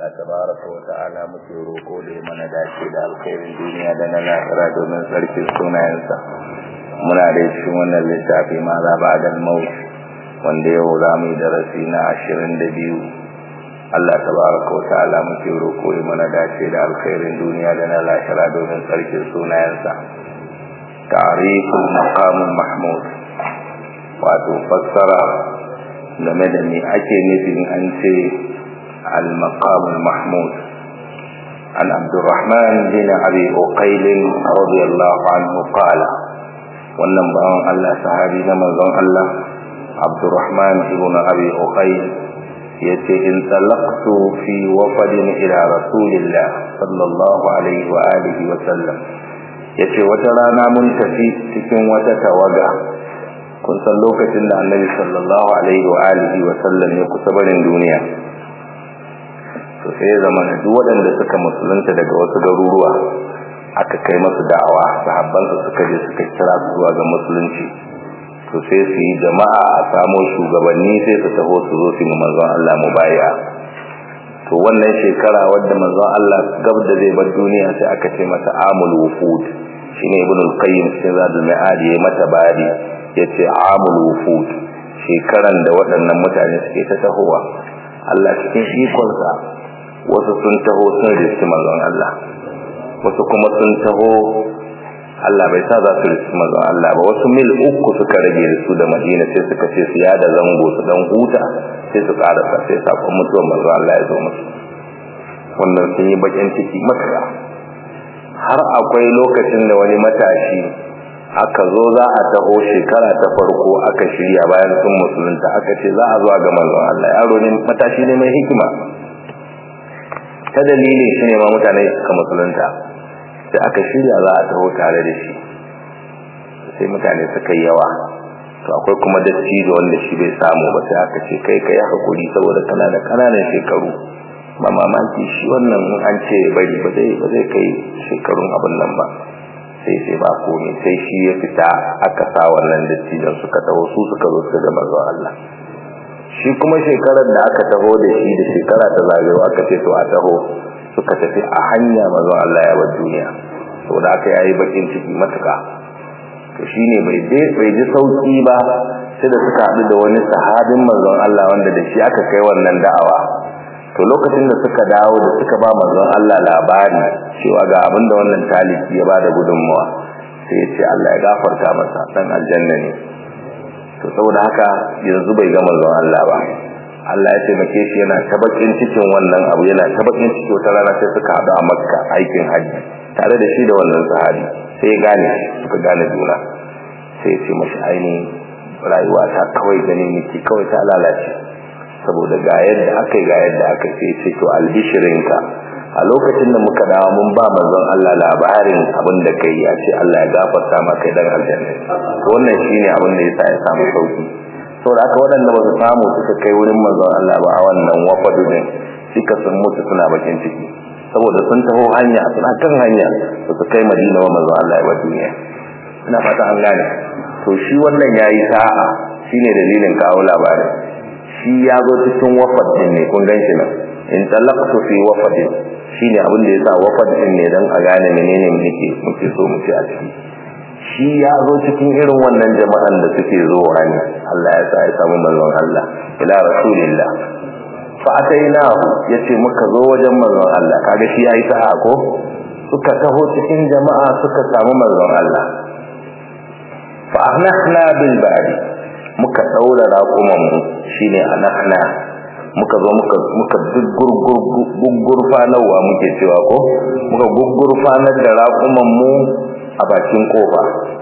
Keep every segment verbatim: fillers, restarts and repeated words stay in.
Allah tabaraka wa ta'ala muke roko da ya mana dace da alkhairin duniya da na lahira domin sarkin sunayensa. Muna da cikin wannan littafi ma za ba da maut wanda yau za mu yi darasi na ashirin da biyu. Allah tabaraka wa ta'ala muke roko ya mana dace da alkhairin duniya da na lahira domin sarkin sunayensa. Ta'riful maqamul mahmud, wato fassara game da me ake nufin an ce المقام المحمود. عن عبد الرحمن بن أبي أقيل رضي الله عنه قال wannan bawan Allah sahabi na manzon Allah Abdurrahman ibn Abi Uqayl yace in talaqtu fi wafdin ila Rasulillah sallallahu alaihi wa alihi wa sallam, yace wata rana mun tafi cikin wata tawaga. Kun san lokacin da Annabi sallallahu alaihi wa alihi wa sallam ya kusa barin duniya, to sai zamana duk waɗanda suka musulunta daga wasu garuruwa aka kai masu da'awa, sahabbansu suka je suka kira su zuwa ga musulunci, to sai su yi jama'a a samo shugabanni sai su taho su zo su yi manzon Allah mubaya. To wannan shekara wadda manzon Allah gab da zai bar duniya sai aka ce mata amul wufud, shine ibn al-qayyim sai zadul ma'ad ya mata bari yace amul wufud, shekaran da waɗannan mutane suke ta tahowa. Allah cikin ikonsa wasu sun taho sun riski manzon Allah, wasu kuma sun taho Allah bai sa za su riski manzon Allah ba. Wasu mil uku suka rage da su da Madina, sai suka ce su yada zango su dan huta sai su karasa, sai sakon mutuwar manzon Allah ya zo musu. Wannan sun yi bakin ciki matuƙa. Har akwai lokacin da wani matashi aka zo za a taho shekara ta farko aka shirya bayan sun musulunta, aka ce za a zo ga manzon Allah. Yaro ne matashi ne mai hikima, ta dalilin shi ne ma mutane suka musulunta. Sai aka shirya za a taho tare da shi, sai mutane suka yi yawa. To akwai kuma dattijo wanda shi bai samu ba, sai aka ce kai kai hakuri saboda kana da kananan shekaru, ba mamaki shi wannan an ce bari ba zai ba zai kai shekarun abin nan ba. sai sai ba komai, sai shi ya fita aka sa wannan dattijon suka taho, su suka zo su ga manzon Allah. Shi kuma shekarar da aka taho da shi da shekara ta zagayo aka ce to a taho, suka tafi a hanya manzon Allah ya bar duniya. To da aka yayi bakin ciki matuka. To shine bai dai bai ji sauki ba, sai da suka haɗu da wani sahabin manzon Allah wanda da shi aka kai wannan da'awa. To lokacin da suka dawo da suka ba manzon Allah labari cewa ga abin da wannan taliki ya bada gudunmawa, sai ya ce Allah ya gafarta masa, dan aljanna ne. To saboda haka yanzu bai ga manzon Allah ba. Allah ya taimake shi yana tabakin cikin wannan abu, yana tabakin cikin wata rana sai suka haɗu a Makka aikin haji tare da shi da wannan sahabi. Sai ya gane, suka gane juna. Sai ya ce mashi aini rayuwa ta kawai ganin miki kawai ta lalace, saboda ga yadda aka ga yadda aka ce ce to albishirinka, a lokacin da muka dawo mun ba manzon Allah labarin abin da kai, ya ce Allah ya gafarta maka dan aljanna. To wannan shine abin da yasa ya samu sauki. saboda aka waɗanda ba su samu suka kai wurin manzon Allah ba a wannan wafadu din, suka sun mutu suna bakin ciki, saboda sun taho hanya suna kan hanya su su kai Madina wa manzon Allah ya duniya. Ina fata an gane. To shi wannan yayi sa'a, shine dalilin kawo labarin. Shi ya zo cikin wafad din ne, kun gan shi nan in talaqtu fi wafadin, shine abin da yasa wafad din ne dan a gane menene muke muke so mu ci a ciki. Shi ya zo cikin irin wannan jama'an da suke zuwa ne, Allah ya sa ya samu manzon Allah ila rasulillah. Fa atainahu, yace muka zo wajen manzon Allah, kaga shi yayi sa'a ko, suka taho cikin jama'a suka samu manzon Allah. Fa ahnahna bil bari, muka daura raƙuman mu, shine anahna, muka zo muka muka gurgurfa nawa muke cewa ko, muka gurgurfa da raƙuman mu a bakin kofa.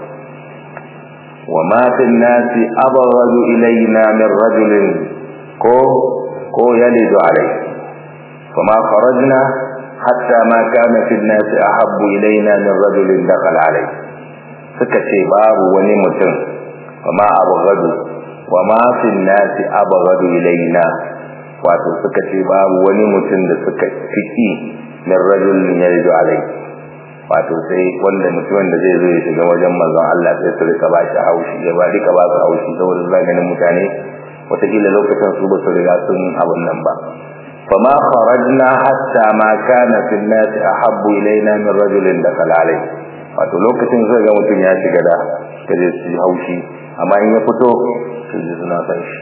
Wa ma fil nasi abghadu ilayna min rajulin ko ko yalidu alayhi, fama kharajna hatta ma kana fil nasi ahabbu ilayna min rajulin dakhala alayhi. Suka ce babu wani mutum, fama abghadu wa ma fil nasi abghadu ilayna, wato suka ce babu wani mutum da suka fiki min rajulin yalidu alayhi, wato sai wanda mutumin da zai zo ya shiga wajen manzon Allah sai su rika ba shi haushi, ya ba rika ba su haushi saboda zaganin mutane wataƙila lokacin su ba su riga sun abun nan ba. fama kharajna hatta ma kana fil nas ahabbu ilaina min rajulin dakhala alai wato lokacin zai ga mutun ya shiga da kaje su haushi amma in ya fito su ji suna san shi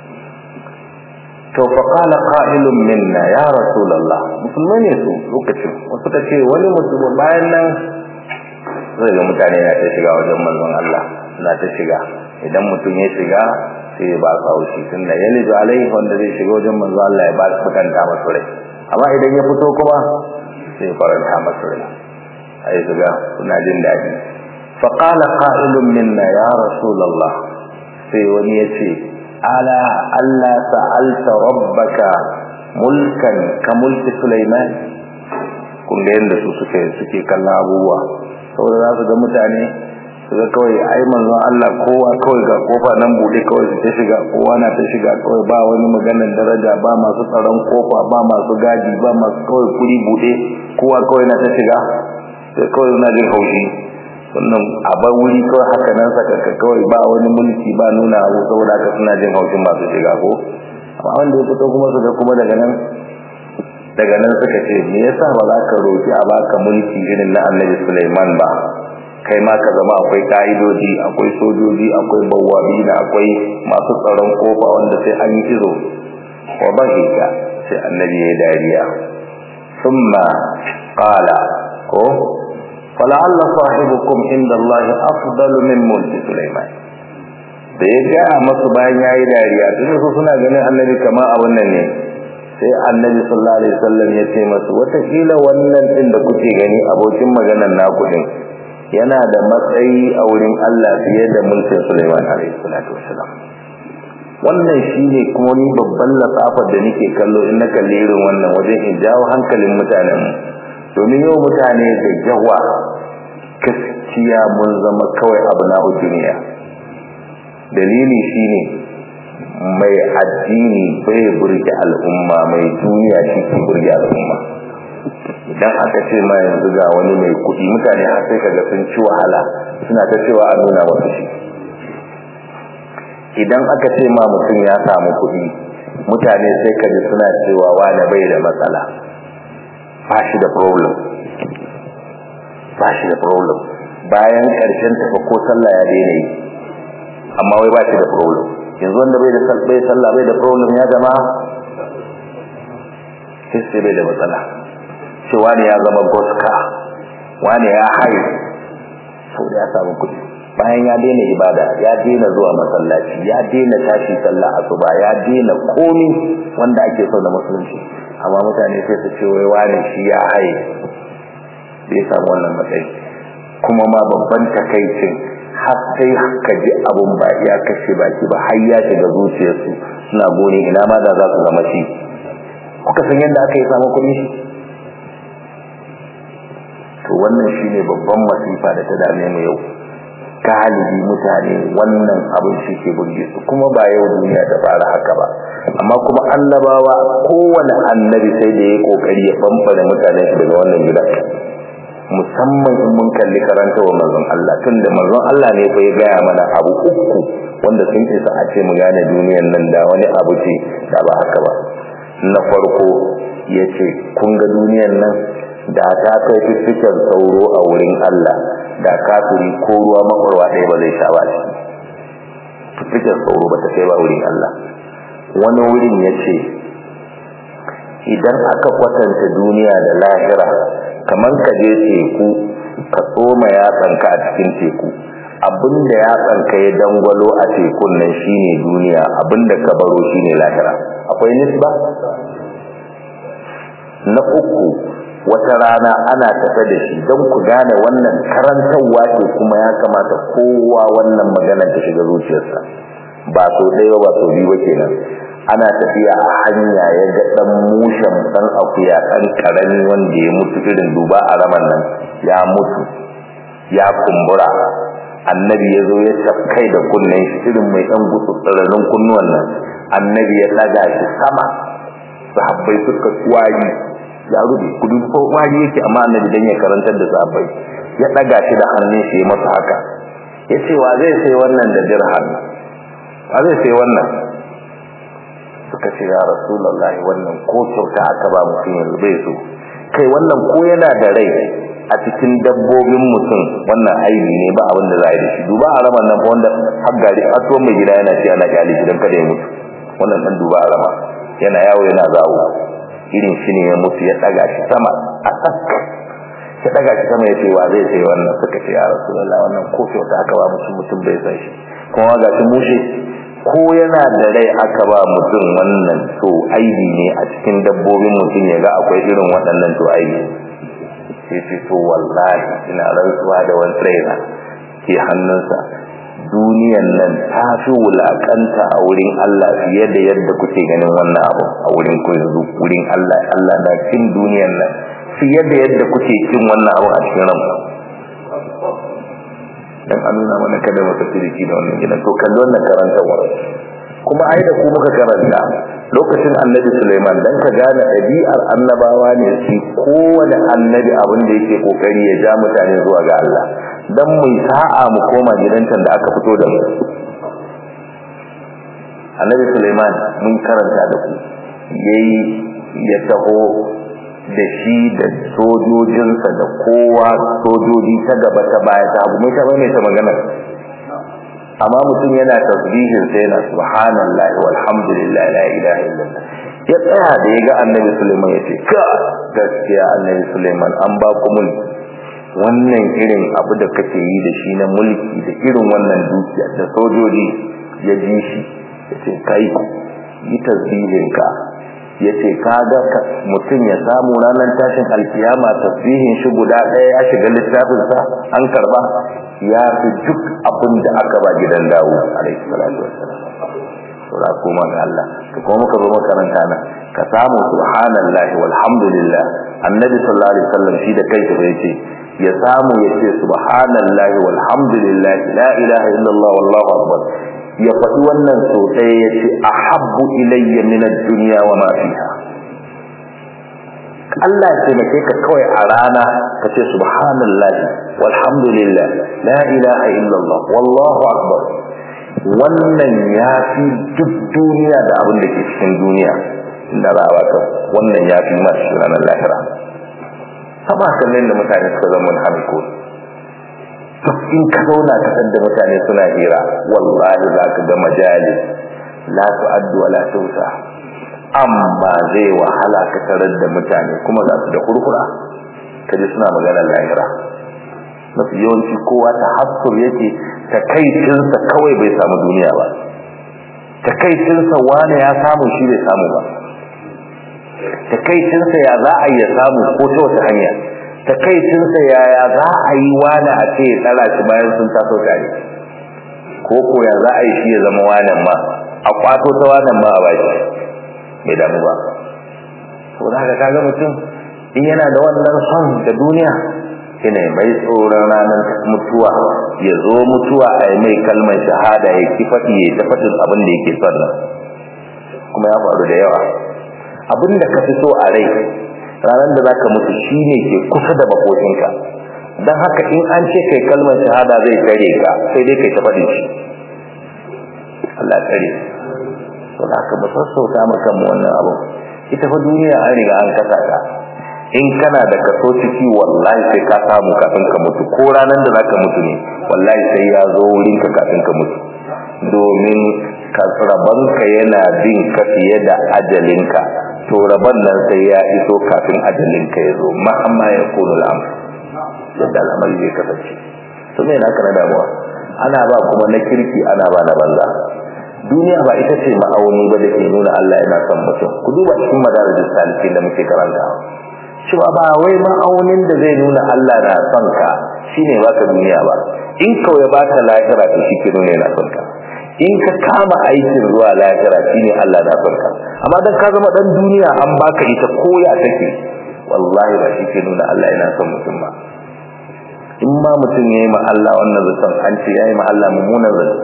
to fa qala qa'ilun minna ya rasulullah musulmai ne su lokacin wasu ta ce wani mutum bayan nan zai ga mutane na ta shiga wajen manzon Allah na ta shiga idan mutum ya shiga sai ba sa haushi tunda yalidu alaihi wanda zai shiga wajen manzon Allah ya ba su kanta masa rai amma idan ya fito kuma sai faranta masa rai ai zuga suna jin dadi fa qala qa'ilun minna ya rasulullah sai wani yace ala alla sa'alta rabbaka mulkan ka mulki sulaiman kun ga yanda su suke suke kallon abubuwa saboda za su ga mutane su ga kawai ai manzon Allah kowa kawai ga kofa nan bude kawai su ta shiga kowa na ta shiga kawai ba wani maganar daraja ba masu tsaron kofa ba masu gaji ba masu kawai kuri bude kowa kawai na ta shiga sai kawai na jin haushi wannan abar wuri kawai haka nan saka kawai ba wani mulki ba nuna abu saboda haka suna jin haushin masu shiga ko amma wanda ya fito kuma su ga kuma daga nan daga nan suka ce me yasa ba za ka roki a baka mulki irin na Annabi Sulaiman ba kai ma ka zama akwai kaidoji akwai sojoji akwai bawabi da akwai masu tsaron kofa wanda sai an yi izo wa bahika sai Annabi ya dariya thumma qala ko fala'alla sahibukum indallahi afdalu min mulki Sulaiman da ya ga masu bayan yayi dariya tun su suna ganin Annabi kama a wannan ne sai Annabi sallallahu alaihi wasallam ya ce masu wata kila wannan din da kuke gani abokin maganar naku din yana da matsayi a wurin Allah fiye da mulkin Sulaiman alaihi salatu wasallam wannan shine kuma ni babban lasafar da nake kallo in na kalle irin wannan wajen in jawo hankalin mutanen domin yau mutane da yawa gaskiya mun zama kawai abu na duniya dalili shine mai addini bai burge al'umma mai duniya shi ke burge al'umma idan aka ce ma yanzu ga wani mai kuɗi mutane har sai kaga sun ci wahala suna ta cewa a nuna wasu shi idan aka ce ma mutum ya samu kuɗi mutane sai kaji suna cewa wani bai da matsala ba shi da problem ba shi da problem bayan ƙarshen tafi ko sallah ya daina yi amma wai ba shi da problem yanzu wanda bai da bai sallah bai da problem ya zama sai bai da matsala sai wani ya zama goska wani ya haye sau da ya samu kudi bayan ya daina ibada ya daina zuwa masallaci ya daina tashi sallah asuba ya daina komi wanda ake so da musulunci amma mutane sai su ce wai wani shi ya haye bai samu wannan matsayi kuma ma babban takaicin har sai ka ji abun ba ya kashe baki ba har ya shiga zuciyarsu suna gone ina ma da za su zama shi kuka san yadda aka yi samu kuɗi shi to wannan shine babban masifa da ta dame mu yau galibi mutane wannan abin shi ke burge su kuma ba yau duniya ta fara haka ba amma kuma annabawa kowane annabi sai da ya kokari ya bambare mutane shi daga wannan gida musamman in mun kalli karantawa manzon Allah tunda manzon Allah ne fa ya gaya mana abu uku wanda sun isa a ce mu gane duniyar nan da wani abu ce da ba haka ba na farko yace kun ga duniyar nan da ta kai fifikar sauro a wurin Allah da kafiri ko ruwa makwarwa ɗaya ba zai sha ba shi fifikar sauro ba ta kai ba wurin Allah wani wurin yace idan aka kwatanta duniya da lahira kamar ka je teku ka tsoma yatsanka a cikin teku abinda yatsanka ya dangwalo a tekun nan shine duniya abinda ka baro shine lahira akwai nisba na uku wata rana ana tafe da shi don ku gane wannan karantarwa ce kuma ya kamata kowa wannan magana ta shiga zuciyarsa ba so ɗaya ba so biyu ba kenan ana tafiya a hanya ya ga dan mushen dan akuya dan karami wanda ya mutu irin duba a raman nan ya mutu ya kumbura annabi ya zo ya tafkai da kunnen shi irin mai dan gutsutsurarin kunnuwan nan annabi ya daga shi sama sahabbai suka kwayi ya rubi kudu ko kwayi yake amma annabi dan ya karantar da sahabbai ya daga shi da hannun shi masa haka yace wa zai sai wannan da dirham wa zai sai wannan suka ce ya rasulullahi wannan ko kyauta aka ba mutum yanzu bai so kai wannan ko yana da rai a cikin dabbobin mutum wannan aibi ne ba abin da za a yi da shi duba a raman nan wanda har gari a tuwon mai gida yana ce ana gali gidan kada ya mutu wannan dan duba a rama yana yawo yana zawo irin shi ne ya mutu ya daga shi sama a tsakka ya daga shi sama ya ce wa zai sai wannan suka ce ya rasulullahi wannan ko kyauta aka ba mutum mutum bai san shi kuma ga shi mushe ko yana da rai aka ba mutum wannan to aibi ne a cikin dabbobin mutum ya ga akwai irin waɗannan to aibi sai ce to wallahi ina rantsuwa da wani raina ke hannunsa duniyan nan ta fi wulakanta a wurin Allah fiye da yadda kuke ganin wannan abu a wurin ku yanzu wurin Allah Allah na cin duniyan nan fiye da yadda kuke cin wannan abu a cikin ranku dan an nuna mana kada mu tafi da wannan gidan to kallo wannan karantawa kuma ai da ku muka karanta lokacin annabi Sulaiman dan ka gane ɗabi'ar annabawa ne shi kowane annabi abin da yake kokari ya ja mutane zuwa ga Allah dan mu sa'a mu koma gidancan da aka fito da mu annabi Sulaiman mun karanta da ku yayi ya taho da shi da sojojinsa da kowa sojoji ta gaba ta baya ta abu mai ta mai ta magana amma mutum yana tasbihin sai yana subhanallahi walhamdulillahi la ilaha illallah ya tsaya da ya ga annabi Sulaiman ya ce ka gaskiya annabi Sulaiman an ba ku mulki wannan irin abu da kake yi da shi na mulki da irin wannan dukiya da sojoji ya ji shi ya ce kai yi tasbihin ka ya ce kaga mutum ya samu ranar tashin alkiyama tasbihin shi guda ɗaya ya shiga littafinsa an karba ya fi duk abin da aka ba gidan dawo alaihi salatu wassalam sura kuma ga Allah to kuma muka zo makaranta nan ka samu subhanallahi walhamdulillah annabi sallallahu alaihi wasallam shi da kai bai ce ya samu ya ce subhanallahi walhamdulillah la ilaha illallah wallahu akbar ya faɗi wannan so ɗaya ya ce ahabbu ilayya min ad-dunya wa ma fiha Allah ya taimake ka kawai a rana ka ce subhanallahi walhamdulillah la ilaha illallah wallahu akbar wannan ya fi duk duniya da abin da ke cikin duniya inda za a baka wannan ya fi masu ranar lahira sama kallon da mutane suka zama hanko in ka zauna ka san da mutane suna hira wallahi za ka ga majalis la tu'addu wa la tuhsa amma zai wahala ka tarar da mutane kuma za su da kurkura kaje suna magana lahira mafi yawanci kowa ta hassur yake takaicinsa kawai bai samu duniya ba takaicinsa wane ya samu shi bai samu ba takaicinsa ya za a yi ya samu ko ta wata hanya takaicinsa yaya za a yi wani a ce ya tsara shi bayan sun taso tare ko ko ya za a yi shi ya zama wanan ma a kwato ta wanan ma a baki bai damu ba saboda haka kaga mutum in yana da wannan son da duniya shine mai tsoron ranar mutuwa ya zo mutuwa a yi mai kalmar shahada ya ki faɗi ya ta faɗin abin da yake son nan kuma ya faru da yawa abin da ka fi so a rai ranar da zaka mutu shine ke kusa da makocinka dan haka in an ce kai kalmar shahada zai tare ka sai dai kai ta faɗi shi Allah tare to haka ba sassauta maka mu wannan abu ita fa duniya an riga an kasa ta in kana da kaso ciki wallahi sai ka samu kafin ka mutu ko ranar da zaka mutu ne wallahi sai ya zo wurin ka kafin ka mutu domin kasrabanka yana bin ka fiye da ajalinka to rabon nan sai ya iso kafin ajalinka ya zo ma amma ya kunu al'amr yadda al'amari zai kasance to me na kana damuwa ana ba kuma na kirki ana ba na banza duniya ba ita ce ma'auni ba da ke nuna Allah yana son mutum ku duba cikin madarijus salikin da muke karanta cewa ba wai ma'aunin da zai nuna Allah na son ka shine baka duniya ba in kawai baka lahira to shi ke nuna yana son ka in ka kama aikin zuwa lahira shine Allah na son ka amma dan ka zama dan duniya an baka ita koya take wallahi ba shi ke nuna Allah yana son mutum ba in ma mutum yayi ma Allah wannan zaton an ce yayi ma Allah mummunan zato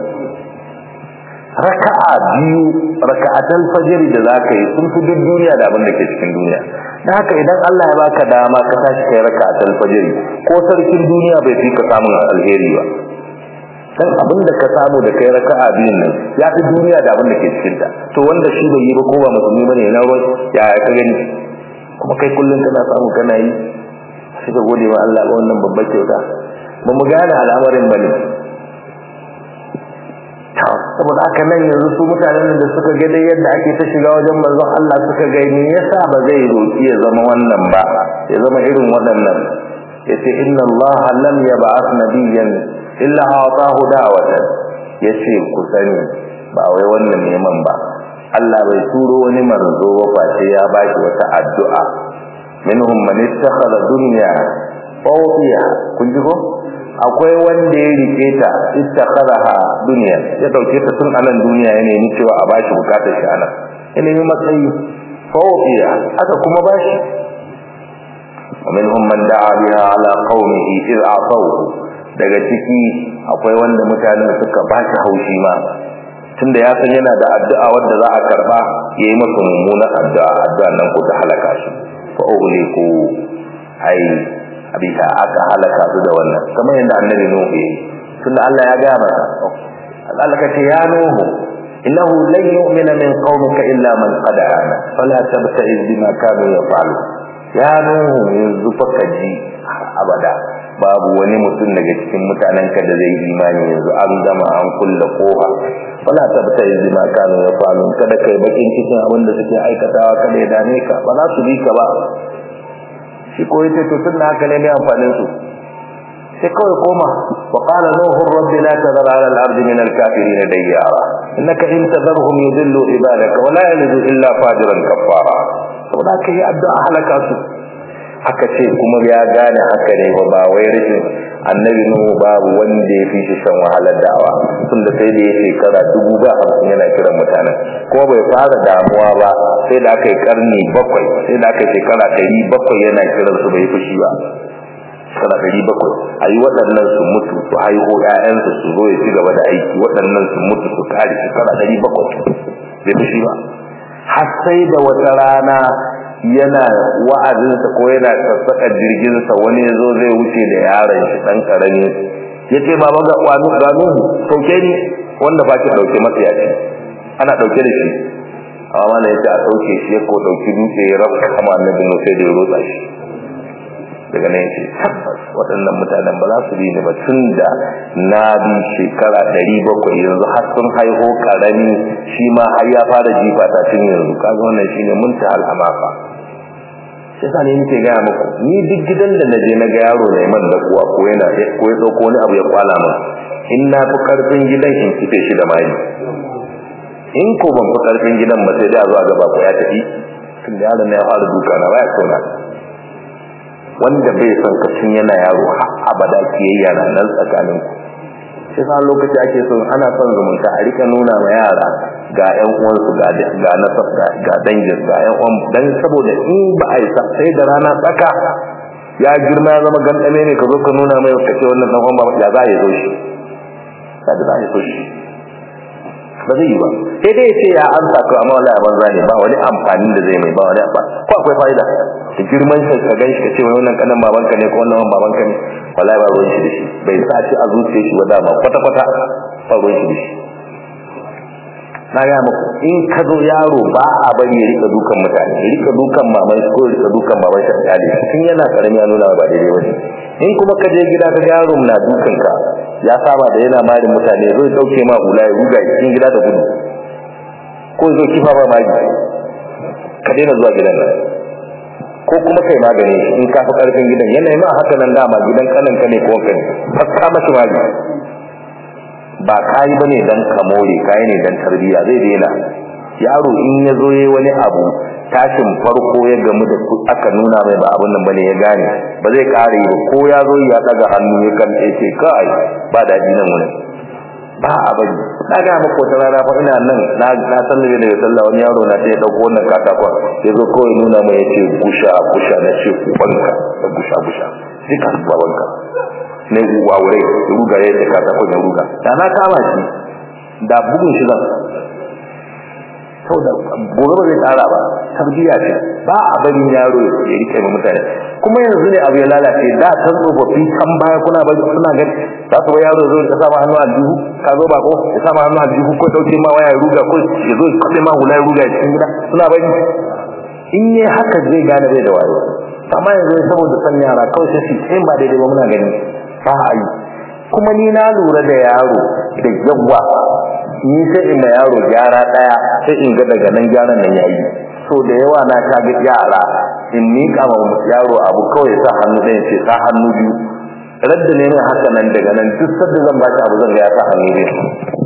raka'a biyu raka'atul fajr da zaka yi sun fi duk duniya da abin da ke cikin duniya dan haka idan Allah ya baka dama ka tashi kai raka'atul fajr ko sarkin duniya bai fi ka samun alheri ba dan abin da ka samu da kai raka'a biyun nan ya fi duniya da abin da ke cikin ta to wanda shi bai yi ba ko ba musulmi bane na ruwan ya ka gani kuma kai kullun kana samu kana yi sai ka gode wa Allah ga wannan babbar kyauta ba mu gane al'amarin bane saboda haka nan yanzu su mutanen da suka ga dai yadda ake ta shiga wajen manzon Allah suka ga me yasa ba zai roki ya zama wannan ba ya zama irin waɗannan yace inna Allah lam yab'ath nabiyyan illa atahu da'watan yace ku sani ba wai wannan neman ba Allah bai turo wani manzo ba sai ya baki wata addu'a minhum man ittakhadha dunya fawdiya kun ji ko akwai wanda ya rike ta ittakhadha dunya ya dauke ta tun anan duniya ya nemi cewa a bashi bukatar shi anan ya nemi matsayi fawdiya aka kuma bashi ومنهم من دعا بها على قومه إذ أعطوه daga ciki akwai wanda mutanen suka bashi haushi ma tunda ya san yana da addu'a wanda za a karba yayi masa mummunan addu'a addu'a nan ko ta halaka shi fa ughliqu ai abita aka halaka su da wannan kamar yadda annabi nuhu yayi tunda Allah ya ga masa Allah ka ce ya nuhu innahu lan yu'mina min qaumika illa man qad amana fala tabta'iz bima kanu yaf'alu ya nuhu yanzu fa kaji abada babu wani mutum daga cikin mutanenka da zai imani yanzu an gama an kulle kofa wala tabtai zima kanu ya falu kada kai bakin cikin abin da suke aikatawa kada ya dame ka ba za su bi ka ba shi ko yace to tun haka ne mai amfanin su sai kawai koma wa qala nuhu rabbi la tadhar ala al-ard min al-kafirin dayyara innaka in tadharhum yudillu ibadaka wa la yalidu illa fajiran kafara saboda kai addu'a halaka su aka ce kuma ya gane haka ne ba wai rashin annabi nuhu babu wanda ya fi shi shan wahalar da'awa tunda sai da ya shekara dubu ba hamsin yana kiran mutanen kuma bai fara damuwa ba sai da aka yi karni bakwai sai da aka yi shekara ɗari bakwai yana kiran su bai fushi ba shekara ɗari bakwai a yi waɗannan su mutu su haihu ƴaƴansu su zo ya ci gaba da aiki waɗannan su mutu su kare shekara ɗari bakwai bai fushi ba har sai da wata rana yana wa'azinsa ko yana sassaka jirginsa wani yazo zai wuce da yaron shi dan karami yace baba ga wani gano sauke ni wanda ba ki dauke masa yaci ana dauke da shi amma mana yace a sauke shi ko dauki dutse ya rabka kama annabi no sai da rotsa shi daga nan yace tabbas waɗannan mutanen ba za su bi ni ba tunda na bi shekara ɗari bakwai yanzu har sun haihu karami shi ma har ya fara jifa ta tun yanzu kaga wannan shine muntahal amafa yasa ne nake ga muku ni duk gidan da naje na ga yaro ne man da kuwa ko yana ko ya dauko wani abu ya kwala min in na fi karfin gidan in kife shi da mai in ko ban fi karfin gidan ba sai da zo a gaba ko ya tafi tun da yaron ya fara duka na baya tsona wanda bai san ka tun yana yaro har abada kiyayya na nan tsakanin ku sai sa lokaci ake so ana son zumunta a rika nuna ma yara ga ƴan uwansu ga ga nasab ga dangin ga ƴan uwan dan saboda in ba a yi sai da rana tsaka ya girma ya zama gandame ne ka zo ka nuna mai kace wannan dan uwan ba ya za ya zo shi sai da ya zo shi ba zai yi ba sai dai ce ya amsa ko amma wallahi banza ne ba wani amfani da zai mai ba wani ba ko akwai fa'ida da girman shi ka ganshi ka ce wannan kanan babanka ne ko wannan babanka ne wallahi ba ruwan shi da shi bai sa shi a zuciyar shi ba dama kwata kwata ba ruwan shi da shi na ga muku in ka zo yaro ba a bari ya rika dukan mutane ya rika dukan maman shi ko ya rika dukan baban shi a tun yana karami ya nuna ba daidai bane in kuma ka je gida ka ga yaro na dukan ka ya saba da yana mari mutane zai dauke ma hula ya ruga cikin gida da gudu ko zai kifa ba magi ka daina zuwa gidan nan ko kuma kai magani in ka fi karfin gidan yana ma haka nan dama gidan kanan ka ne ko kai fakka mashi magi ba kai bane dan kamore kai ne dan tarbiya zai daina yaro in yazo yayi wani abu tashin farko ya gamu da aka nuna mai ba abun nan bane ya gane ba zai kare ba ko yazo ya daga hannu ya kan ce kai ba dadi nan wurin ba abin daga maka wata rana fa ina nan na na sallabe daga sallah wani yaro na sai ya dauko wannan katakon yazo ko ya nuna mai yace busha busha na ce ubanka da busha busha duka babanka ne uwa wure ruga ya ce katakon ya ruga da na kama shi da bugun shi zan saboda gobe ba zai tsara ba tarbiya ce ba a bari yaro ya rike mu mutane kuma yanzu ne abu ya lalace da san tsofaffi kan baya kuna ba suna ga za su yaro zo ya sama hannu a duhu ka zo ba ko ya sama hannu a duhu ko dauke ma waya ruga ko ya zo kaɗe ma hula ruga cikin gida suna bari in yi haka zai gane bai da wayo amma yanzu saboda san yara kawai sai su in ba daidai ba muna gani ba a yi kuma ni na lura da yaro da yawa ni sai in ma yaro gyara daya sai in ga daga nan gyaran nan yayi so da yawa na ka ga yara in mika ma yaro abu kawai sa hannu ɗaya ce sa hannu biyu radda ne haka nan daga nan duk sadda zan ba shi abu zan ga ya sa hannu biyu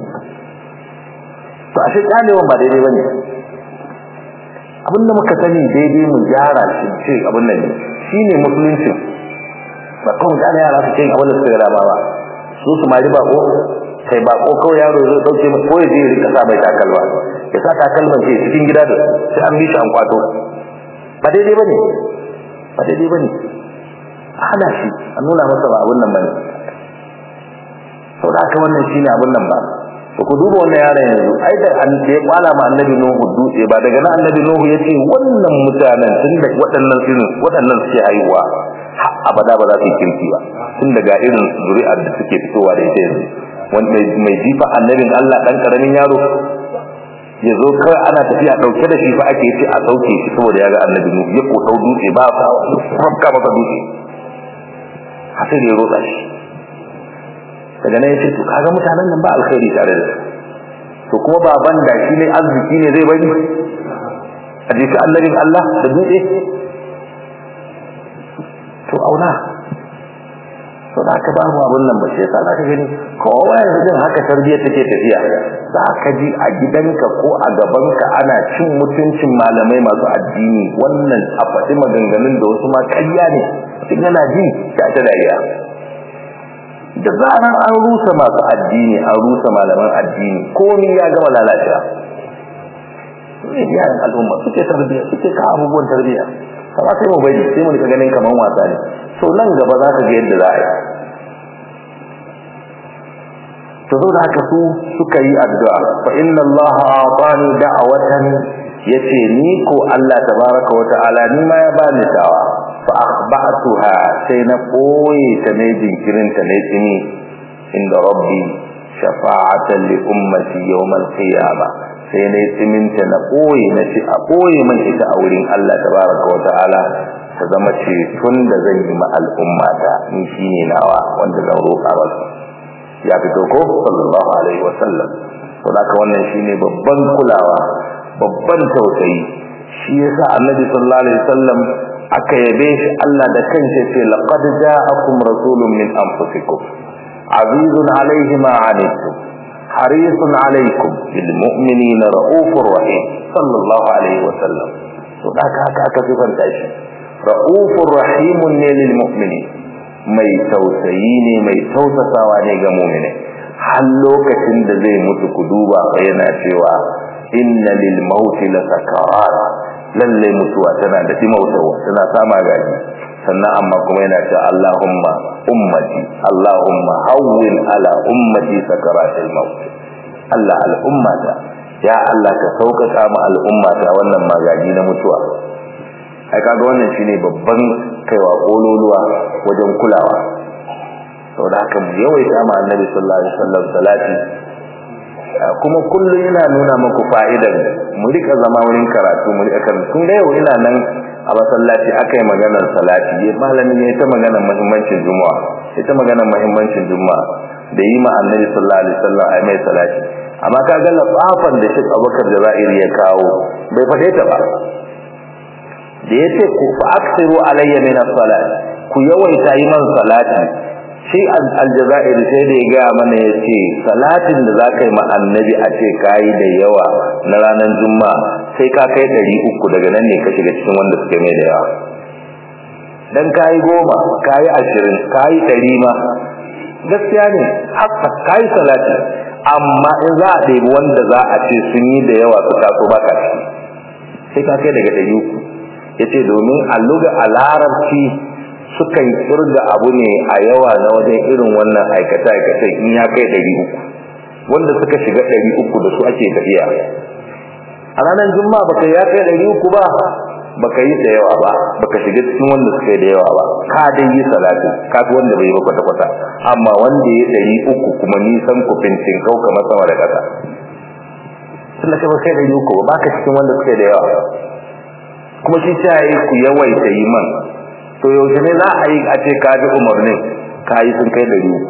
to ashe kalewan ba daidai bane abinda muka sani daidai mu gyara shi ce abin nan shine musulunci ba kawai da yara su ce abin da suka ga ba su su mari ba ko kai ba ko kawai yaro zai dauke mu ko ya je rika sa mai takalma ya sa takalman ce cikin gida da sai an bi shi an kwato ba daidai bane ba daidai bane hana shi an nuna masa ba abun nan bane saboda haka wannan shine abun nan ba to ku duba wannan yaron yanzu ai da an da ya kwala ma annabi nuhu dutse ba daga nan annabi nuhu yace wannan mutanen tun da waɗannan irin waɗannan suke haihuwa abada ba za su yi kirki ba tun daga irin zuri'ar da suke fitowa da ita yanzu wanda mai jifa annabin Allah dan karamin yaro ya zo kai ana tafiya dauke da shi fa ake ce a sauke shi saboda ya ga annabi nuhu ya ko dau dutse ba fakka maka dutse haka ne roƙa shi daga nan yace to kaga mutanen nan ba alkhairi tare da su to kuma baban da shi ne arziki ne zai bari a jika annabin Allah da dutse to auna to da ka ba mu abun nan ba sai ka zaka gani kowa yanzu din haka tarbiyya take tafiya za ka ji a gidanka ko a gabanka ana cin mutuncin malamai masu addini wannan a faɗi maganganun da wasu ma ƙarya ne kin yana ji ta ta dariya da zaran an rusa masu addini an rusa malaman addini komai ya gama lalacewa ne yaran al'umma suke tarbiyya suke ka abubuwan tarbiyya amma sai mu bari sai mu rika ganin kaman wasa ne to nan gaba za ka ga yadda za a yi to zo da haka su suka yi addu'a fa inna allaha atani da'watan yace ni ko Allah tabaraka wa ta'ala ni ma ya bani dawa fa akhba'tuha sai na koyi ta ne jinkirin ta ne tsini inda rabbi shafa'atan li ummati yawm al-qiyamah sai ne tsiminta na koyi na ci a koyi man ita a wurin Allah tabaraka wa ta'ala ta zama ce tun da zan yi ma al'ummata in shine nawa wanda zan roƙa wasu ya fito ko sallallahu alaihi wa sallam to da wannan shine babban kulawa babban tausayi shi yasa annabi sallallahu alaihi wasallam aka yabe shi Allah da kansa ce laqad ja'akum rasulun min anfusikum azizun alayhi ma anittum harisun alaykum bil mu'minina raufur rahim sallallahu alaihi wasallam to da haka aka sifanta shi raufur rahimun ne lil mu'minin mai tausayi ne mai tausasawa ne ga mu'mini har lokacin da zai mutu ku duba fa yana cewa inna lil mauti la sakarat lalle mutuwa tana da dimautawa tana sama gaji sannan amma kuma yana cewa Allahumma ummati Allahumma hawwin ala ummati sakaratil maut Allah al ummata ya Allah ka sauƙaƙa ma al ummata wannan magaji na mutuwa ai kaga wannan shine babban kaiwa kololuwa wajen kulawa saboda haka mu yawaita ma annabi sallallahu alaihi wasallam salati kuma kullum ina nuna muku fa'idar mu rika zama wurin karatu mu rika karatu kun ga yau ina nan a masallaci akai maganar salati ya malami ne ta maganar muhimmancin juma'a ita maganar muhimmancin juma'a da yi ma annabi sallallahu alaihi wasallam ai mai salati amma kaga lafafan da Sheikh Abubakar Jazairi ya kawo bai fade ta ba da yace ku fa'aksiru alayya min as-salat ku yawaita yi man salati shi al-Jazairi sai da ya ga mana yace salatin da zaka yi ma annabi a ce kai da yawa na ranar juma'a sai ka kai ɗari uku daga nan ne ka shiga cikin wanda suke mai da yawa dan kai goma kai ashirin kai ɗari ma gaskiya ne haka kai salati amma in za a ɗebi wanda za a ce sun yi da yawa su taso baka ciki sai ka kai daga ɗari uku yace domin a luga a larabci sukan kirga abu ne a yawa na wajen irin wannan aikata aikata in ya kai ɗari uku wanda suka shiga ɗari uku da su ake tafiya a ranar juma'a ba kai ya kai ɗari uku ba baka yi da yawa ba baka shiga cikin wanda suka yi da yawa ba ka dai yi salati ka fi wanda bai yi ba kwata kwata amma wanda ya ɗari uku kuma nisan ku fintin kau kamar sama da ƙasa tunda kai ba kai ɗari uku ba baka cikin wanda suka yi da yawa kuma shi ta yi ku yawaita yi man to yaushe ne za a yi a ce ka ji umarnin ka yi sun kai ɗari uku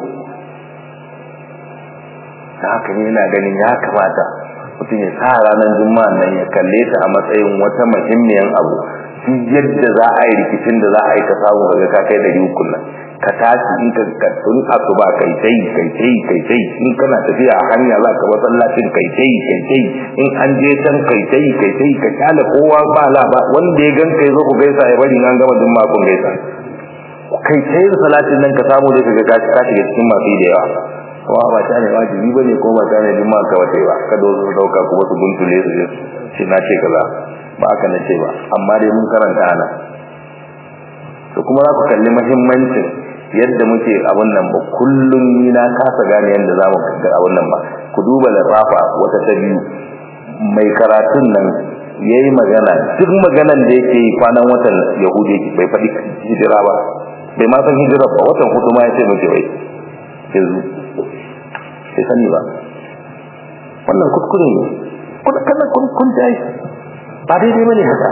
da haka ne yana ganin ya kamata mutum ya sa ranar juma'a nan ya kalle ta a matsayin wata muhimmiyan abu shi yadda za a yi rikicin da za a yi ka samu daga ka kai ɗari uku nan ka tashi in ka tun asuba kai tai kai tai kai tai in kana tafiya a hanya za ka masallacin kai tai kai tai in an je can kai tai kai tai ka kyale kowa ba la ba wanda ya gan kai zo ku gaisa ya bari an gama juma'a kun gaisa kai tai salatin nan ka samu da kaga ka shiga cikin masu da yawa wa ba ta ne wajibi bane ko ba ta ne juma'a ka wace ba kada su dauka kuma su guntule su shi na ce kaza ba aka nace ba amma dai mun karanta ana to kuma za ku kalli muhimmancin yadda muke abun nan ba kullun ni na kasa gane yadda za mu ga abun nan ba ku duba lafafa wata ta biyu mai karatun nan yayi magana duk maganan da yake yi kwanan watan yahudi bai faɗi hijira ba bai ma san hijira ba watan hudu ma ya ce muke bai yanzu sai sani ba wannan kuskure ne kuma kana kun kun dai ba daidai bane haka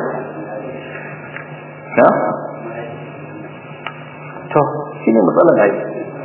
na to shine matsalar ai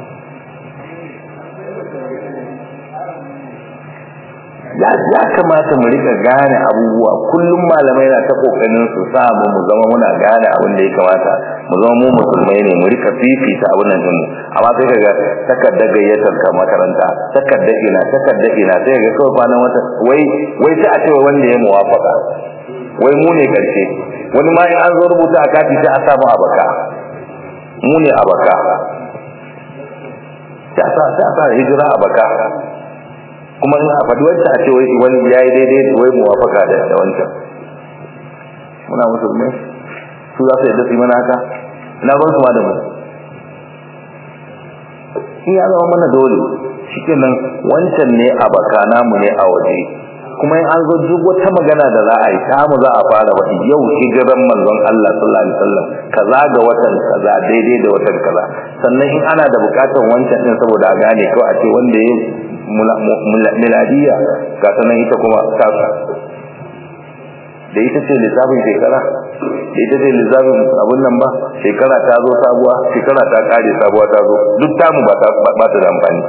ya ya kamata mu rika gane abubuwa kullum malamai na ta kokarin su sa mu mu zama muna gane abin da ya kamata mu zama mu musulmai ne mu rika fifita abin nan din mu amma sai kaga takardar gayyatar ka makaranta takardar ina takardar ina sai kaga kawai kwanan wata wai wai sai a ce wanda ya muwafaka wai mu ne karshe wani ma in an zo rubuta a kati sai a samu abaka mu ne abaka sai a sa sai a sa hijira abaka kuma in a faɗi wancan a ce wani ya yi daidai wai muwafaka da da wancan muna musulmai su za su yadda su yi mana haka ina ban su ma da mu in ya zama mana dole shikenan wancan ne a baka namu ne a waje kuma in an zo duk wata magana da za a yi ta mu za a fara wani yau hijiran manzon Allah sallallahu alaihi wasallam kaza ga watan kaza daidai da watan kaza sannan in ana da bukatar wancan din saboda a gane ko a ce wanda ya miladiya ga sanan ita kuma kasu da ita ce lissafin shekara da ita ce lissafin abun nan ba shekara ta zo sabuwa shekara ta kare sabuwa ta zo duk tamu ba ta ba ta da amfani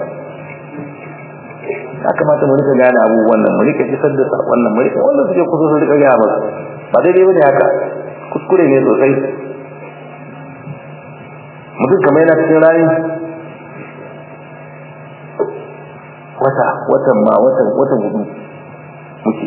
ya kamata mu rika gane abubuwan nan mu rika isar da wannan mu rika wanda suke kusa su rika gaya masa ba daidai bane haka kuskure ne sosai mutum kamar yana cikin rani wata watan ma watan watan hudu muke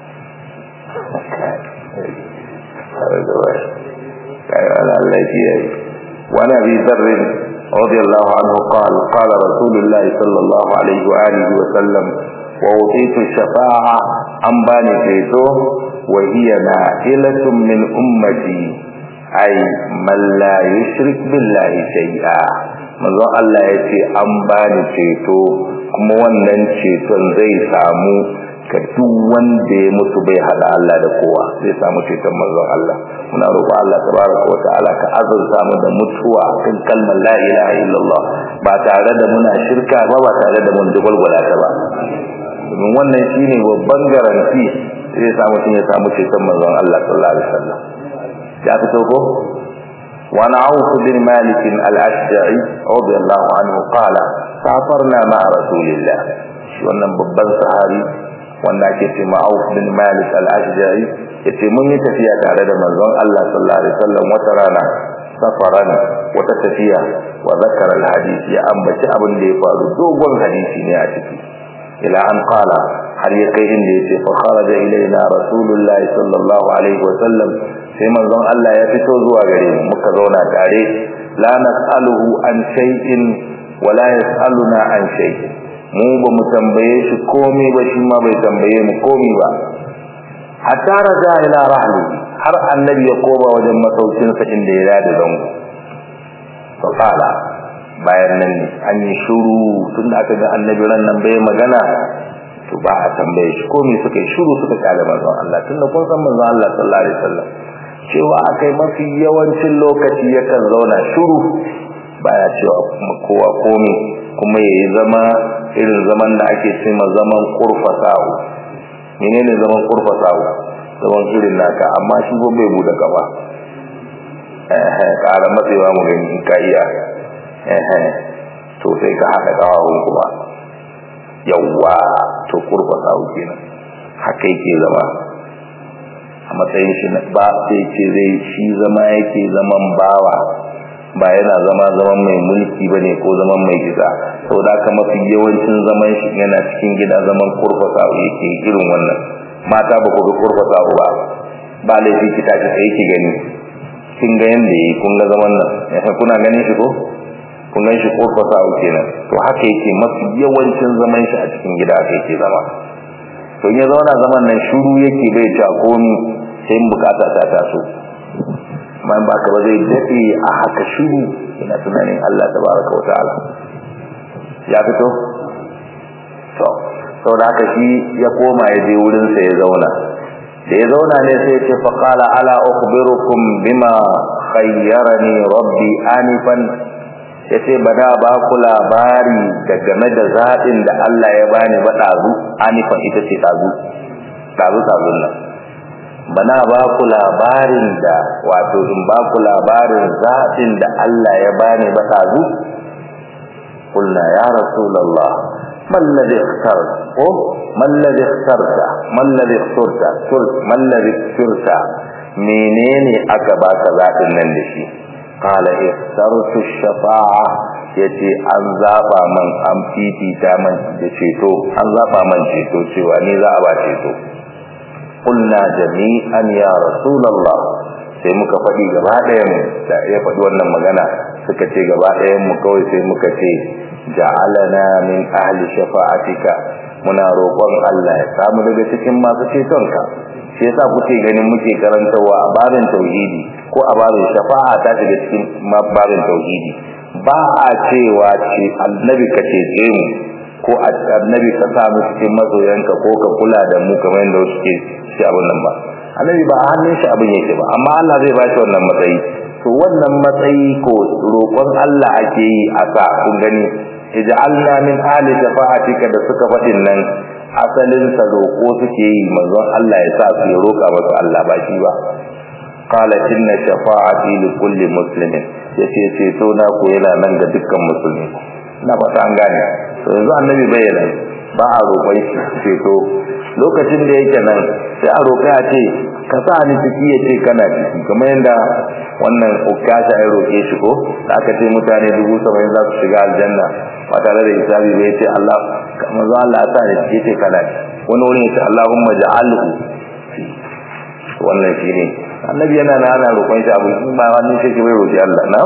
Allah ya yi wani abi zarrin radiyallahu anhu qala qala rasulullah sallallahu alaihi wa alihi wa sallam wa utitu shafa'a an bani ceto wa hiya na'ilatun min ummati ay man la yushrik billahi shay'a manzo Allah yace an bani ceto kuma wannan ceton zai samu ga duk wanda ya mutu bai hada Allah da kowa zai samu ceton manzon Allah muna roƙo Allah tabaraka wa ta'ala ka azurta mu da mutuwa kan kalmar la ilaha illallah ba tare da muna shirka ba ba tare da mun dubulgula ta ba domin wannan shine babban garanti zai samu tun ya samu ceton manzon Allah sallallahu alaihi wasallam ya fito ko وعن عوف بن مالك الأشجعي رضي الله عنه قال سافرنا مع رسول الله wannan babban sahabi wanda ake ce ma Auf bin Malik al-Ashja'i yace mun yi tafiya tare da manzon Allah sallallahu alaihi wasallam wata rana safaran wata tafiya wa zakara al-hadith ya ambaci abin da ya faru dogon hadisi ne a ciki ila an qala har ya kai inda yace fa kharaja ilaina rasulullahi sallallahu alaihi wasallam sai manzon Allah ya fito zuwa gare mu muka zauna tare la nas'aluhu an shay'in wa la yas'aluna an shay'in mu ba mu tambaye shi komai ba shi ma bai tambaye mu komai ba hatta raja ila rahli har annabi ya koba wajen masaukin sa inda ya dade zango fa fala bayan nan ne an yi shuru tunda aka ga annabi ran nan bai magana to ba a tambaye shi komai suka yi shuru suka kale manzon Allah tunda kun san manzon Allah sallallahu alaihi wasallam cewa akai mafi yawancin lokaci yakan zauna shiru baya cewa kowa komai kuma yayi zama irin zaman da ake cewa zaman kurfasawo. menene zaman kurfasawo? zaman irin naka amma shi go bai bude gaba eh ƙara matsewa mu gani in ka iya eh to sai ka haɗa ƙawawun kuma yawwa to kurfasawo kenan haka yake zama a matsayin shi ba sai ce zai shi zama yake zaman bawa ba yana zama zaman mai mulki bane ko zaman mai gida saboda haka mafi yawancin zaman shi yana cikin gida zaman kurfasawo yake irin wannan mata ba ku ga kurfasawo ba ba laifi ki tashi sai ki gani kin ga yanda yi kun ga zaman nan eh kuna ganin shi ko kun ga shi kurfasawo kenan to haka yake mafi yawancin zaman shi a cikin gida yake zama to ya zauna zaman nan shiru yake bai ta komi sai bukata ta taso man ba ka ba zai dade a haka shiru ina tunanin Allah tabaraka wa ta'ala ya fito to saboda haka shi ya koma ya je wurin sa ya zauna da ya zauna ne sai ya ce fa qala ala ukhbirukum bima khayyarani rabbi anifan yace bada ba ku labari da game da zaɓin da Allah ya bani ba dazu anifan ita ce dazu dazu dazun nan bana ba ku labarin da wato in ba ku labarin zaɓin da Allah ya bani ba dazu kulna ya rasulullah man ladhi ikhtarta ko man ladhi ikhtarta man ladhi ikhtarta kul man ladhi ikhtarta menene aka baka zaɓin nan da shi qala ikhtartu ash-shafa'a yace an zaba man an fifita man da ceto an zaba man ceto cewa ni za a ba ceto qulna jami'an ya rasulullah sai muka fadi gaba ɗayan da ya fadi wannan magana suka ce gaba ɗayan mu kawai sai muka ce ja'alana min ahli shafa'atika muna roƙon Allah ya samu daga cikin masu cetonka shi yasa kuke ganin muke karantawa a babin tauhidi ko a babin shafa'a ta daga cikin babin tauhidi ba a cewa ce annabi ka cece mu ko annabi ka sa mu cikin masoyanka ko ka kula da mu kamar yadda wasu ke shi abin nan ba annabi ba a hannun shi abin yake ba amma Allah zai ba shi wannan matsayi to wannan matsayi ko roƙon Allah ake yi a sa kun gani ij'alna min ahli shafa'atika da suka fadin nan asalin sa roƙo suke yi manzon Allah ya sa su roƙa masa Allah ba shi ba qala inna shafa'ati li kulli muslimin yace ce to na ko yana nan ga dukkan musulmi na fata an gane to yanzu annabi bayyana ba a roƙon shi ce to lokacin da yake nan sai a roƙa ya ce ka sa ni ciki yace kana ciki kamar yanda wannan ukasha ya roƙe shi ko da aka ce mutane dubu saba'in za su shiga aljanna ba tare da hisabi ba yace Allah kamar za Allah ya sa ni ciki yace kana wani wani yace Allahumma ja'alhu wannan shine annabi yana na ana roƙon shi abu ba wannan shi ke bai roƙi Allah na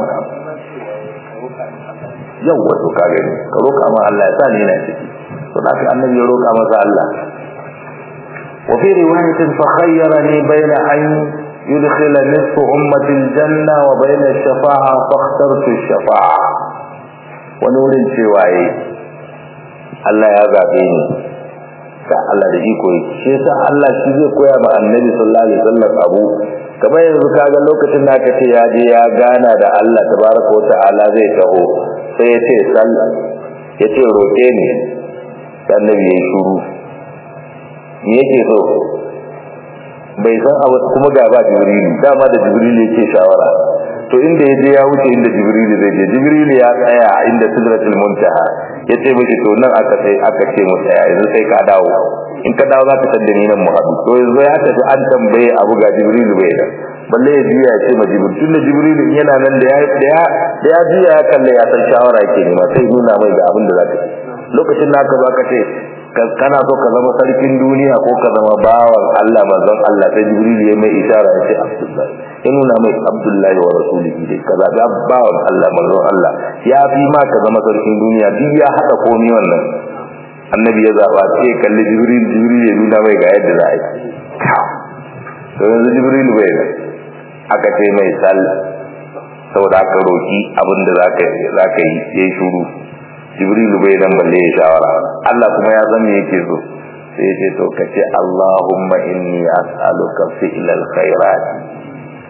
yawa to ka gani ka roƙa ma Allah ya sa ni na ciki to da annabi ya roƙa masa Allah wa fi riwayatin fa khayyarani bayna an yudkhila nisfu ummati aljanna wa bayna ash-shafa'a fa ikhtartu ash-shafa'a wani wurin cewa yi Allah ya zabe ni ka Allah da iko yake shi yasa Allah shi zai koya ma annabi sallallahu alaihi wasallam abu kamar yanzu kaga lokacin da aka ce ya je ya gana da Allah tabaraka wa ta'ala zai taho sai ya ce sallah ya ce roƙe ni annabi ya shuru me yake so bai san abu kuma ga ba jibril dama da jibril yake shawara to inda yaje ya wuce inda jibril zai je jibril ya tsaya a inda sidratul muntaha yace miki to nan aka sai aka ce mu tsaya yanzu sai ka dawo in ka dawo zaka tada ni nan mu hadu to yanzu ya tafi an tambaye abu ga jibril bai da balle ya biya ya ce ma jibril tunda jibril yana nan da ya da ya da ya biya ya kalle ya san shawara yake ne ma sai nuna mai ga abin da zaka yi lokacin da aka baka ce kana so ka zama sarkin duniya ko ka zama bawan Allah manzon Allah sai jibril ya mai isharar ya ce Abdullah ya nuna mai Abdullahi wa rasulihi dai kaza da bawan Allah manzon Allah ya fi ma ka zama sarkin duniya duk ya hada komai wannan annabi ya zaba sai kalli jibril jibril ya nuna mai ga yadda za a yi to yanzu jibril bai da aka ce mai sallah saboda aka roki abinda zaka zaka yi yayi shuru jibril bai dan balle ya shawara Allah kuma ya san me yake so sai ya ce to kace Allahumma inni as'aluka fi'lal khairat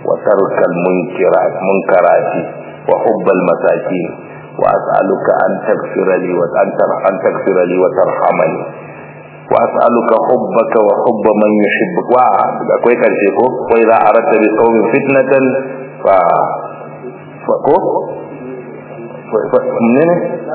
wa tarkal munkirat munkarati wa hubbal masakin wa as'aluka an taghfira li wa an taghfira li wa tarhamani wa as'aluka hubbaka wa hubba man yuhibbuka wa akwai karshe ko wa idza aradta bi qawmin fitnatan fa fa ko fa ne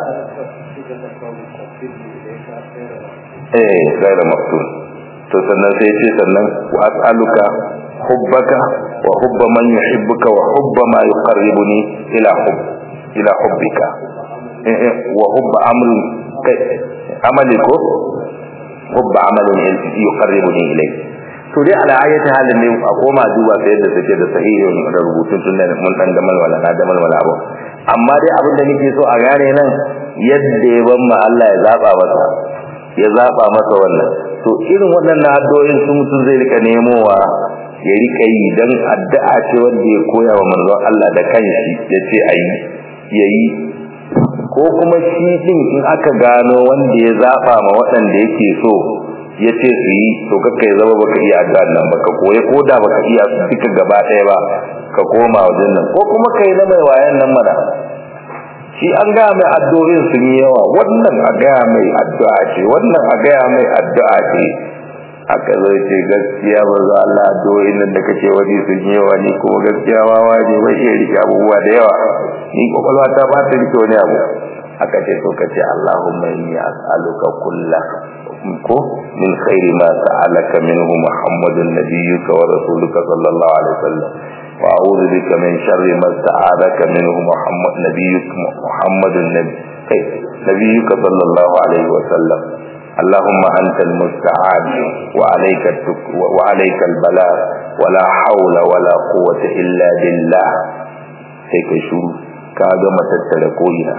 eh gaira maftun to sannan sai ce sannan wa as'aluka hubbaka wa hubba man yuhibbuka wa hubba ma yuqarribuni ila hubb ila hubbika eh wa hubba amri kai amali ko hubba amalin yuqarribuni ilayk to dai ala ayati halin ne a koma duba sai yadda take da sahihin da rubutun sunan mun dan da malwala na da malwala ba amma dai abin da nake so a gane nan yadda ya ban ma Allah ya zaba masa ya zaba masa wannan to irin waɗannan addu'o'in su mutum zai rika nemowa ya rika yi dan addu'a ce wanda ya koya wa manzon Allah da kanshi yace ayi yayi ko kuma shi din in aka gano wanda ya zaba ma waɗanda yake so yace su yi to kakkai zama baka iya addu'a nan baka koyi koda baka iya su duka gaba ɗaya ba ka koma wajen nan ko kuma kai na mai wayan nan mana shi an ga mai addu'o'in sun yi yawa wannan a ga mai addu'a ce wannan a ga mai addu'a ce aka zo ce gaskiya ba za Allah addu'o'in nan da kake wani sun yi yawa ni kuma gaskiya ma waje ba iya rike abubuwa da yawa ni kokolwa ta ba ta rike wani abu aka ce to kace Allahumma inni as'aluka kullu ko min khairi ma sa'alaka minhu Muhammadun nabiyyuka wa rasuluka sallallahu alaihi wasallam wa a'udhu bika min sharri ma sa'alaka minhu Muhammad nabiyyuka Muhammadun nabiyyuka sallallahu alaihi wasallam اللهم أنت المستعان وعليك وعليك البلاء ولا حول ولا قوة إلا بالله هيك شو كاغا متتره koina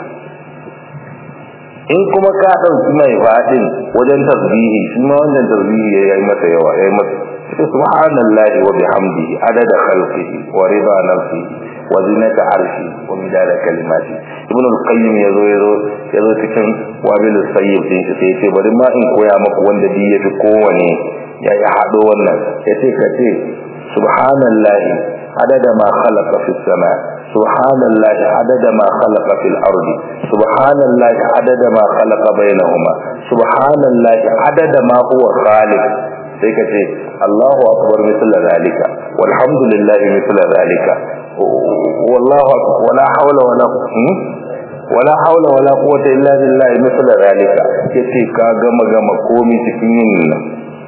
in kuma ka dauki mai fadin wajen tasbihi shi ma wannan tasbihi yayi masa yawa yayi masa subhanallahi wa bihamdihi adada khalqihi wa rida nafsihi wa zinata arshi wa midada kalimati ibn al-qayyim yazo yazo yazo cikin wabil sayyid din sai ce bari ma in koya maka wanda bi yafi kowane ya ya hado wannan yace kace subhanallahi adada ma khalaqa fis sama subhanallahi adada ma khalaqa fil ardi subhanallahi adada ma khalaqa bainahuma subhanallahi adada ma huwa khaliq sai kace Allahu akbar mithla zalika walhamdulillahi mithla zalika wallahu akbar wala hawla wala wala hawla wala quwwata illa billah mithla zalika kace ka gama gama komai cikin yin nan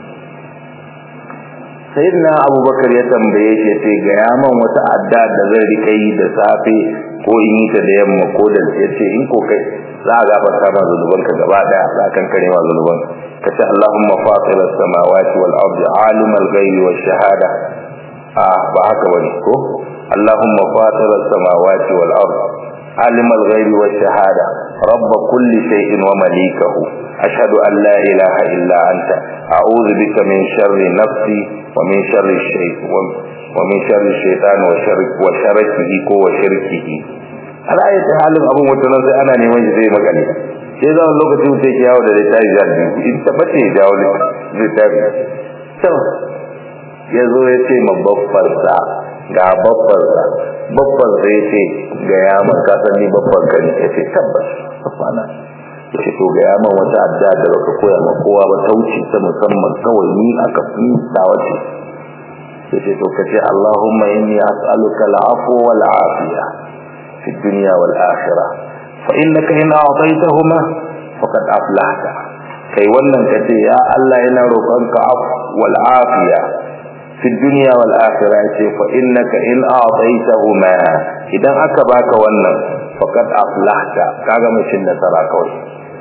sayyidina abubakar ya tambaye shi sai ga yaman wata adda da zai rika yi da safe ko in yi ta da yamma ko da yace in ko kai za a gafarta ma zunuban ka gaba daya za kan kare ma zunuban kace Allahumma fatir as-samawati wal ardi alim al-ghaibi wash shahada ah ba haka bane ko Allahumma fatir as-samawati wal ardi alim al-ghaibi wash shahada rabb kulli shay'in wa malikahu ashhadu an la ilaha illa anta a'udhu bika min sharri nafsi wa min sharri shaytan wa min sharri shaytan wa sharri wa sharrihi ko wa shirkihi ala ayati halin abun wata sai ana neman shi zai magana sai zaman lokacin sai ki yawo da littafi zalbi in tabbace jawo littafi to yazo yace mabbaffar sa ga baffar sa baffar sai yace ga ya man ka san ni baffar ka ne yace tabbas afana yace to ga ya man wata adda da baka koya ma kowa ba tauci ta musamman kawai ni aka fi dawace yace to kace Allahumma inni as'aluka al-afwa wal afiya fi dunya wal akhirah fa innaka in a'taytahuma faqad aflahta kai wannan kace ya Allah ina roƙonka af wal afiya fi dunya wal akhirah ce fa innaka in a'taytahuma idan aka baka wannan faqad aflahta kaga mutum da tsara kawai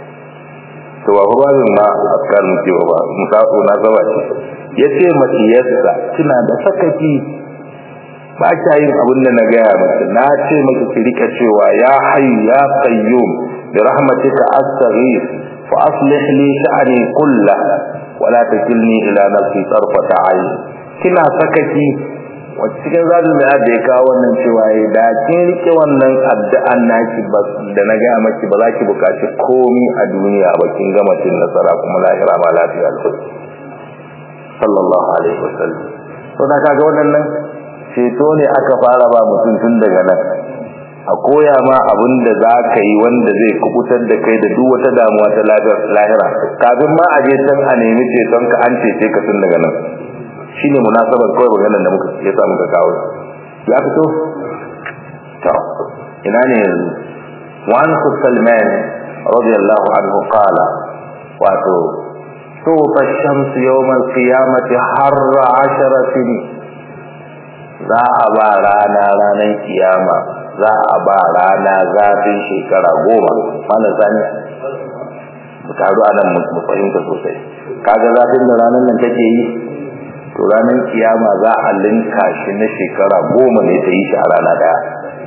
to wa ruwan ma askar muke ba musako na zaba ce yace maciyarsa kina da sakaki ba ta yin abin da na gaya miki na ce miki ki rika cewa ya hayyu ya qayyum bi rahmatika astaghith fa aslih li sha'ni kullah wa la takilni ila nafsi tarfata ayn kina sakaki wacce cikin zadul mai da ya kawo wannan cewa ya da kin rike wannan addu'an naki ba da na gaya miki ba za ki bukaci komai a duniya ba kin gama cin nasara kuma lahira ma lafiya sallallahu alaihi wasallam to da kaga wannan shi ceto ne aka fara ba mutum tun daga nan a koya ma abin da za ka yi wanda zai kubutar da kai da duk wata damuwa ta lahira kafin ma a je can a nemi ceton ka an cece ka tun daga nan shine munasabar kawai maganar da muka ya sa muka kawo ya fito to ina ne yanzu wa an Salman radiyallahu anhu qala wato tuta ash-shams yawm al-qiyamati harra ashara sinin za a ba rana ranar kiyama za a ba rana zafin shekara goma mana sani mu taru a nan mu fahimta sosai kaga zafin da ranar nan take yi to ranar kiyama za a linka shi na shekara goma ne ta yi shi a rana daya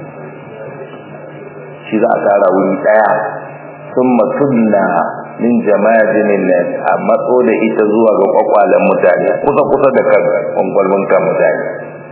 shi za a tara wuri daya sun matunna min jama'ajinin nan a matso da ita zuwa ga kwakwalen mutane kusa-kusa da kan kwakwalmin kan mutane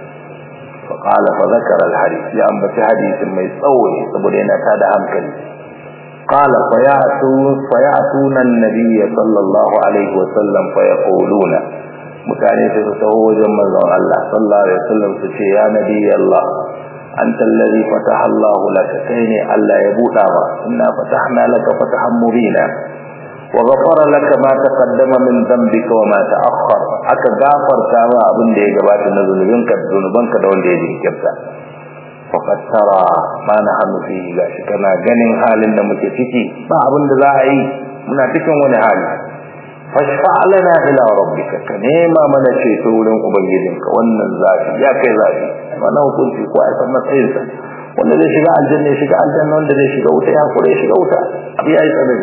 فقال فذكر الحديث لأن بحديث ما يصوي سبولينا كاد أمكلي قال فيأتون, فيأتون النبي صلى الله عليه وسلم فيقولون متعني ستتوه جمع الله صلى الله عليه وسلم ستي يا نبي الله أنت الذي فتح الله لك كيني ألا يبوتا إنا فتحنا لك فتحا مبينا وغفر لك ما تقدم من ذنبك وما تأخر aka gafarta ma abin da ya gabata na zunubinka da zunubanka da wanda ya jinkirta faqad tara ma nahnu fihi gashi kana ganin halin da muke ciki ba abin da za a yi muna cikin wani hali fashfa lana ila rabbika ka nema mana ceto wurin ubangijinka wannan zafi ya kai zafi wannan hukunci ko a san matsayinsa wanda zai shiga aljanna shiga aljanna wanda zai shiga wuta ya kure shiga wuta abi yayi tsanani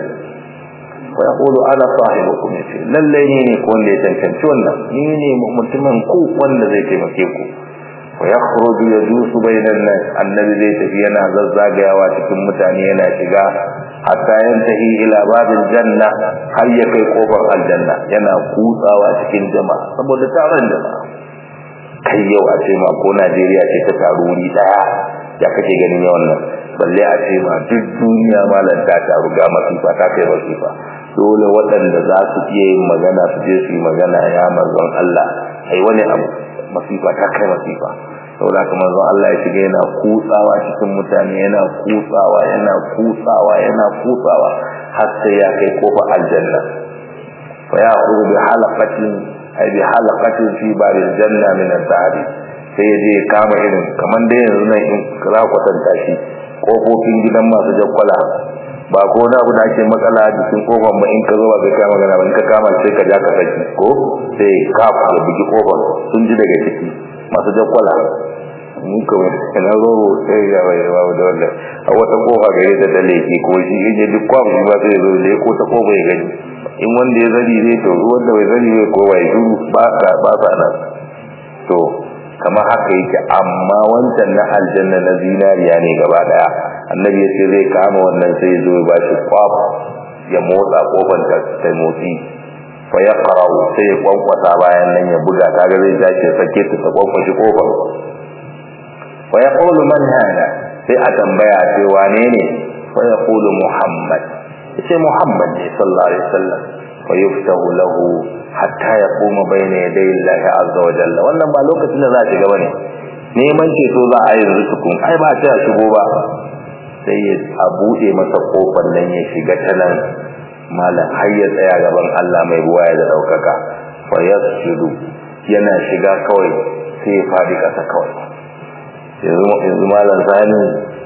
wa yaqulu ana sahibukum yace lalle ne ne ko wanda ya tantance wannan ni ne mutumin ku wanda zai taimake ku wa yakhruju yajusu bainan nas annabi zai tafi yana zazzagayawa cikin mutane yana shiga hatta yantahi ila babil janna har ya kai kofar aljanna yana kutsawa cikin jama'a saboda taron jama'a kai yau a ce ma ko Najeriya ce ta taru wuri daya ya kake ganin yawan nan balle a ce ma duk duniya malan ta taru ga masifa ta kai masifa dole waɗanda za su iya yin magana su je su yi magana ya manzon Allah ai wani abu masifa ta kai masifa saboda kuma manzon Allah ya shiga yana kutsawa cikin mutane yana kutsawa yana kutsawa yana kutsawa har sai ya kai kofar aljanna fa ya khuru bi halaqatin ay bi halaqatin fi baril janna min al-dhahab sai je kama irin kaman da yanzu nan in za ku tanta shi kofofin gidan masu jakkwala ba ko da abu da ake matsala a cikin kofar ba in ka zo ba kai kama magana ba in ka kama sai ka ja ka saki ko sai ka fara bugi kofar sun ji daga ciki masu jakkwala mun kawai kana zo sai ya bai ba da wannan a wata kofa gare ta da leki ko shi in duk kwamu ba sai zo da ko ta kofa ya gani in wanda ya zari ne to ruwan da bai zari ne ko bai duru ba sa ba sa nan to kamar haka yake amma wancan na aljanna na zinariya ne gaba daya annabi ya ce zai kama wannan sai zo ba shi kwaf ya motsa kofar ta ta motsi fa ya qara'u sai ya kwankwasa bayan nan ya buga kaga zai dace sake ta ta kwankwashi kofar fa yaqulu man hada sai a tambaya ce wane ne fa yaqulu muhammad sai muhammad ne sallallahu alaihi wasallam fa yuftahu lahu hatta yaquma bayna yaday Allah azza wa jalla wannan ba lokacin da za a shiga bane neman ceto za a yi rukun ai ba ta shigo ba sai ya abude masa kofar nan ya shiga ta nan malam har ya tsaya gaban Allah mai ruwaya da daukaka fa yasjudu yana shiga kawai sai ya fadi kasa kawai yanzu yanzu malam sani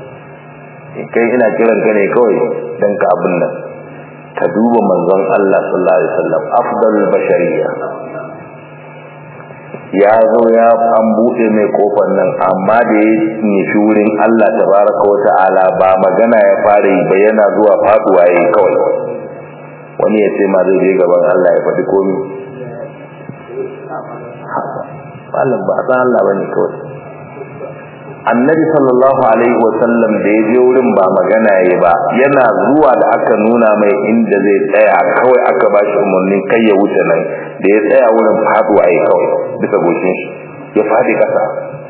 kai ina kiran ka ne kawai dan ka abin nan ka duba manzon Allah sallallahu alaihi wasallam afdalul bashariyya ya zo ya an bude mai kofar nan amma da ya nishi wurin Allah tabaraka wa ta'ala ba magana ya fara yi ba yana zuwa faduwa yayi kawai wani ya ce ma zai je gaban Allah ya faɗi komai Allah ba san Allah bane kawai annabi sallallahu alaihi wasallam da ya je wurin ba magana yayi ba yana zuwa da aka nuna mai inda zai tsaya kawai aka ba shi umarni kai ya wuce nan da ya tsaya wurin faduwa yayi kawai bisa goshin shi ya fadi kasa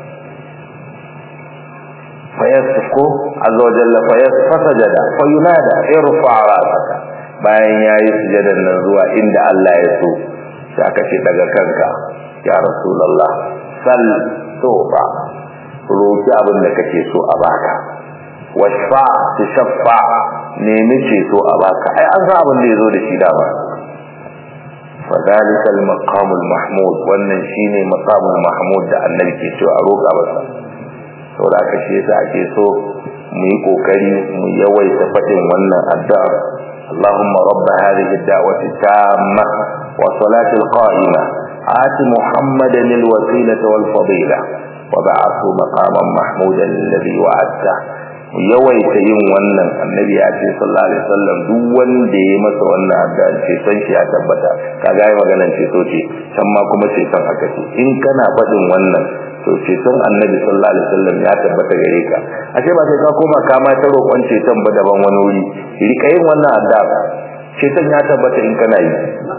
fayasku azza wa jalla fayasfasajada fayunada irfa ra'saka bayan yayi sujadan nan zuwa inda Allah ya so sai aka ce daga kanka ya rasulullah sal toba roki abin da kake so a baka washfa tashaffa nemi ceto a baka ai an san abin da yazo da shi dama fadalika al-maqam al-mahmud wannan shine maqam al-mahmud da annabi ke cewa a roka masa saboda haka shi yasa ake so mu yi kokari mu yawaita fadin wannan addu'a Allahumma rabb hadhihi ad-da'wati tamma wa salati al-qa'ima ati Muhammadan al-wasilata wal-fadila wa ba'athu maqaman mahmudan alladhi wa'adta yawaita yin wannan annabi ya ce sallallahu alaihi wasallam duk wanda ya masa wannan addu'a ce san shi ya tabbata kaga ai maganar ce so ce san ma kuma ce san aka ce in kana fadin wannan to ce san annabi sallallahu alaihi wasallam ya tabbata gare ka ashe ba sai ka koma ka ma ta roƙon ce san ba daban wani wuri rika yin wannan addu'a ce san ya tabbata in kana yi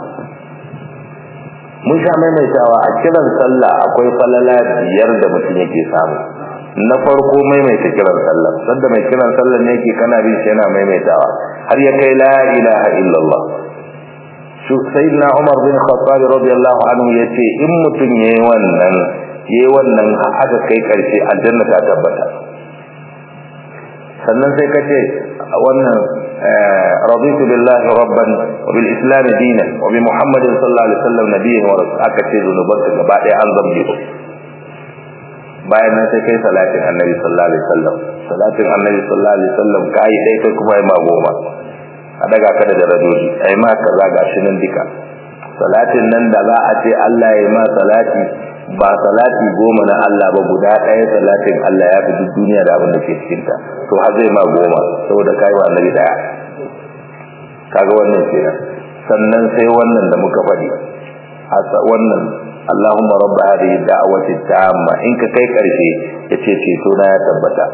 mun sha maimaitawa a kiran sallah akwai falala biyar da mutum yake samu na farko maimaita kiran sallah sanda mai kiran sallah ne yake kana bi shi yana maimaitawa har ya kai la ilaha illallah su sayyidina Umar bin Khattab radiyallahu anhu yace in mutun yayi wannan yayi wannan aka kai karshe aljanna ta tabbata sannan sai kace wannan raditu billahi rabban wa bil islam dinan wa bi muhammadin sallallahu alaihi wasallam nabiyyan wa rasul aka ce zunubanka gaba daya an zambe bayan nan sai kai salatin annabi sallallahu alaihi wasallam salatin annabi sallallahu alaihi wasallam kai dai kai kuma ai ma goma a daga ka da darajoji ai ma kaza gashi nan dika salatin nan da za a ce Allah ya ma salati ba salati goma na Allah ba guda ɗaya salatin Allah ya fi duk duniya da abin da ke cikin ta to har zai ma goma saboda kai wa annabi daya kaga wannan kenan sannan sai wannan da muka faɗi wannan Allahumma rabb hadhihi ad-da'wati tamma in ka kai karshe yace ceto na ya tabbata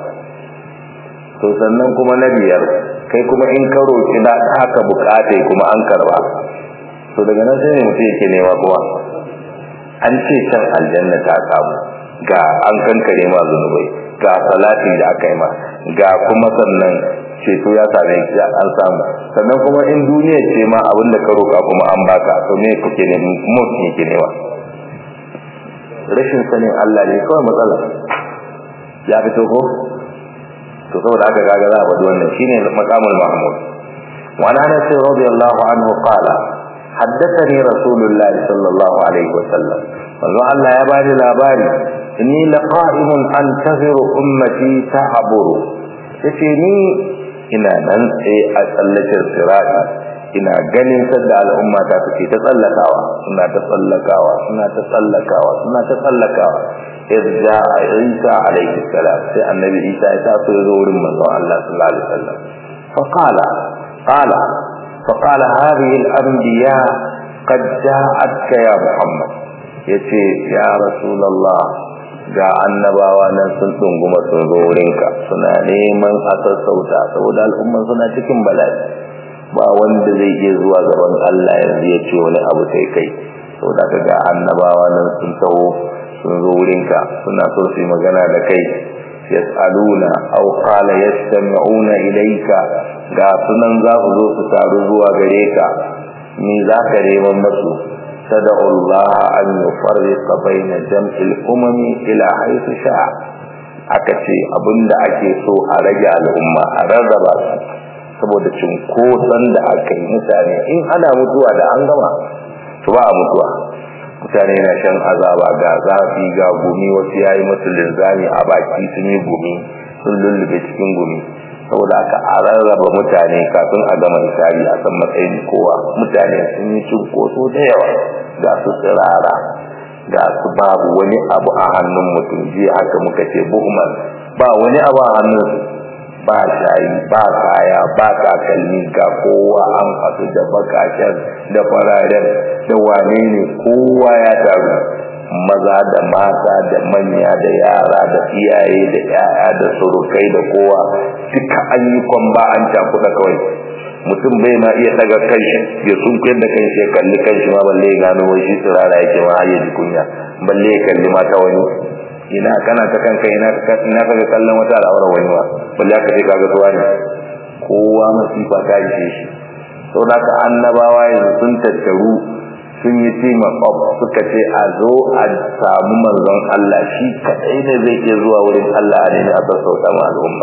to sannan kuma na biyar kai kuma in ka roki da haka bukate kuma an karba to daga nan sai mutum yake nema kuma an ce can aljanna ta samu ga an kankare ma zunubai ga salati da aka yi ma ga kuma sannan ceto ya same ki an samu sannan kuma in duniya ce ma abinda ka roka kuma an baka to me kake ne mutum yake nema rashin sanin Allah ne kawai matsala ya fito ko to saboda aka kaga za a bada wannan shine maqamul mahmud wa anas radiyallahu anhu qala haddathani rasulullah sallallahu alaihi wasallam manzo Allah ya bani labari inni laqa'imun antaziru ummati ta'buru yace ni ina nan sai a tsallakin sirati ina ganin sadda al'umma ta take ta tsallakawa suna ta tsallakawa suna ta tsallakawa suna ta tsallakawa idza Isa alayhi salam sai annabi Isa ya taso zo wurin manzo Allah sallallahu alaihi wasallam fa qala qala fa qala hadhihi al-anbiya qad ja'atka ya Muhammad yace ya rasulullah ga annabawa nan sun dunguma sun zo wurinka suna neman a sassauta saboda al'umma suna cikin bala'i ba wanda zai iya zuwa gaban Allah yanzu ya ce wani abu sai kai saboda kaga annabawa nan sun taho sun zo wurinka suna so su magana da kai yas'aluna aw qala yastami'una ilayka ga sunan za su zo su taru zuwa gare ka me za ka neman musu sad'u Allah an yufarriqa baina jam'il umami ila haythu sha'a aka ce abinda ake so a rage al'umma a rarraba su saboda cinkoson da aka yi mutane in ana mutuwa da an gama to ba a mutuwa mutane na shan azaba ga zafi ga gumi wasu yayi musu linzami a baki sun yi gumi sun lullube cikin gumi saboda aka a rarraba mutane kafin a gama misali a san matsayin kowa mutane sun yi cinkoso da yawa ga su tsirara ga su babu wani abu a hannun mutum ji haka muka ce buhman ba wani abu a hannun ba shayi ba kaya ba takalmi ga kowa an fasu da bakashen da fararen da wane ne kowa ya taru maza da mata da manya da yara da iyaye da yaya da surukai da kowa duka an yi kwamba an cakuɗa kawai mutum bai ma iya daga kai ya sunkuyar da kai sai kalli kanshi ma balle ya gano wai shi tsirara yake ma ya ji kunya balle ya kalli mata wani ina kana ta kanka ina ka ina ka kallon wata al'awar wani ma balle aka ce kaga tuwa ne kowa masifa ta ishe shi to da ka annabawa yanzu sun tattaru sun yi tima of suka ce a zo a samu manzon Allah shi kadai ne zai ke zuwa wurin Allah ne a sassauta ma al'umma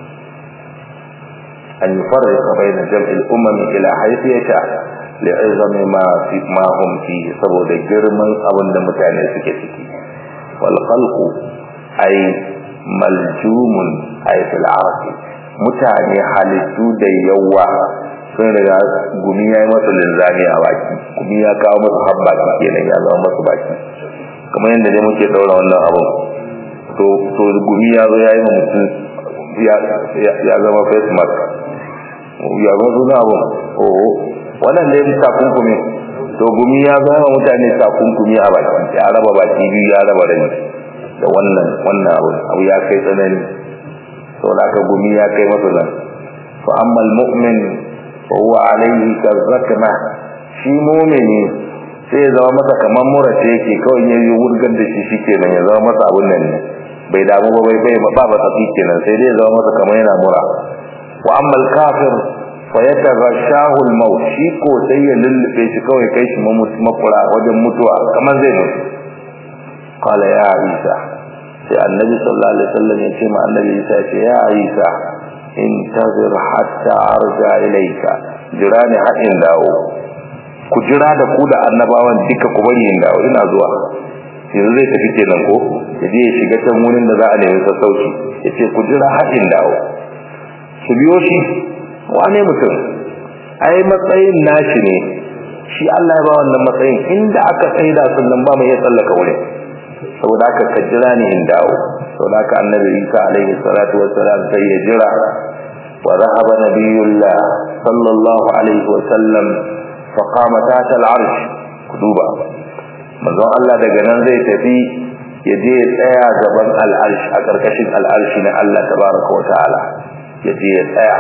an yufarriqa bayna jam'il umam ila haythu yasha li'izami ma fi ma hum fi saboda girman abin da mutane suke ciki wal khalqu ay maljumun ay fil ardi mutane halittu da yawa sun riga gumi ya yi masa linzami a baki gumi ya kawo masa habba kenan ya zama masa baki kamar yadda ne muke daura wannan abun to to gumi ya zo ya yi mutum ya zama face mask ya zo suna abun oh wannan da ya takunkumi to gumi ya zama mutane takunkumi a baki ya raba baki biyu ya raba rani da wannan wannan abu abu ya kai tsanani to da ka gumi ya kai masa nan fa amma al-mu'min fa huwa alayhi kazakma shi mu'mini sai ya zama masa kaman murace yake kawai yayi wurgar da shi shikenan ya zama masa abun nan ne bai damu ba bai bai ba ba tafi kenan sai dai ya zama masa kaman yana mura wa amma al-kafir fa yataghashahu al-maut shi ko sai ya lullube shi kawai kai shi makura wajen mutuwa kaman zai mutu qala ya isa sai annabi sallallahu alaihi wasallam ya ce ma annabi isa ce ya isa intazir hatta arja ilayka jira ne hadin dawo ku jira da ku da annabawan duka ku bari in dawo ina zuwa yanzu zai tafi kenan ko yaje ya shiga can wurin da za a nemi sassauci yace ku jira hadin dawo su biyo shi wane mutum ai matsayin nashi ne shi Allah ya ba wannan matsayin inda aka tsaida sunan ba mai ya tsallaka wurin saboda haka ka jira ni in dawo saboda haka annabi Isa alaihi salatu wassalam sai ya jira wa dhahaba nabiyullah sallallahu alaihi wasallam fa qama tahta al-arsh kuduba manzon Allah daga nan zai tafi ya je ya tsaya gaban al-arsh a karkashin al-arsh na Allah tabaaraka wa ta'ala ya je ya tsaya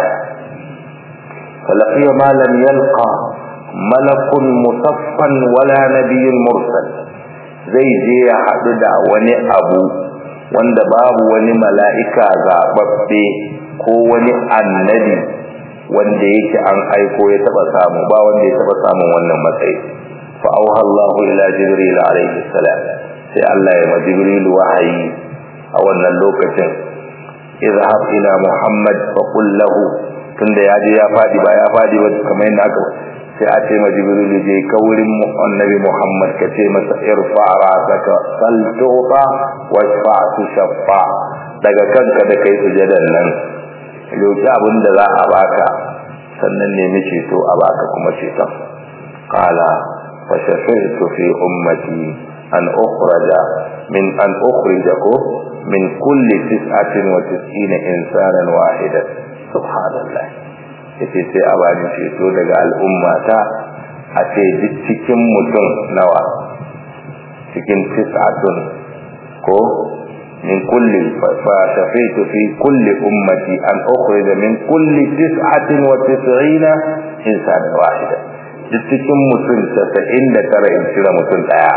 falaqiya ma lam yalqa malakun musaffan wala nabiyyun mursal zai je ya haɗu da wani abu wanda babu wani mala'ika zaɓaɓɓe ko wani annabi wanda yake an aiko ya taɓa samu ba wanda ya taɓa samun wannan matsayi fa auha Allahu ila Jibril alaihi salam sai Allah ya ma Jibril wahayi a wannan lokacin izhab ila Muhammad fa qul lahu tunda ya je ya fadi ba ya fadi ba kamar yadda aka sai a ce ma Jibril je ka wurin annabi Muhammad ka ce masa irfa ra'saka sal tuqa washfa tushaffa daga kanka da kai sujadan nan roki abin da za a baka sannan ne mice to a baka kuma ce ta qala fa shafi'tu fi ummati an ukhraja min an ukhrijaku min kulli tis'atin wa tis'ina insanan wahidan subhanallah yace sai a bani ceto daga al'ummata a ce duk cikin mutum nawa cikin tis'atun ko min kulli fa shafitu fi kulli ummati an ukhrija min kulli tis'atin wa tis'ina insana wahida duk cikin mutum tasa'in da tara in cire mutum daya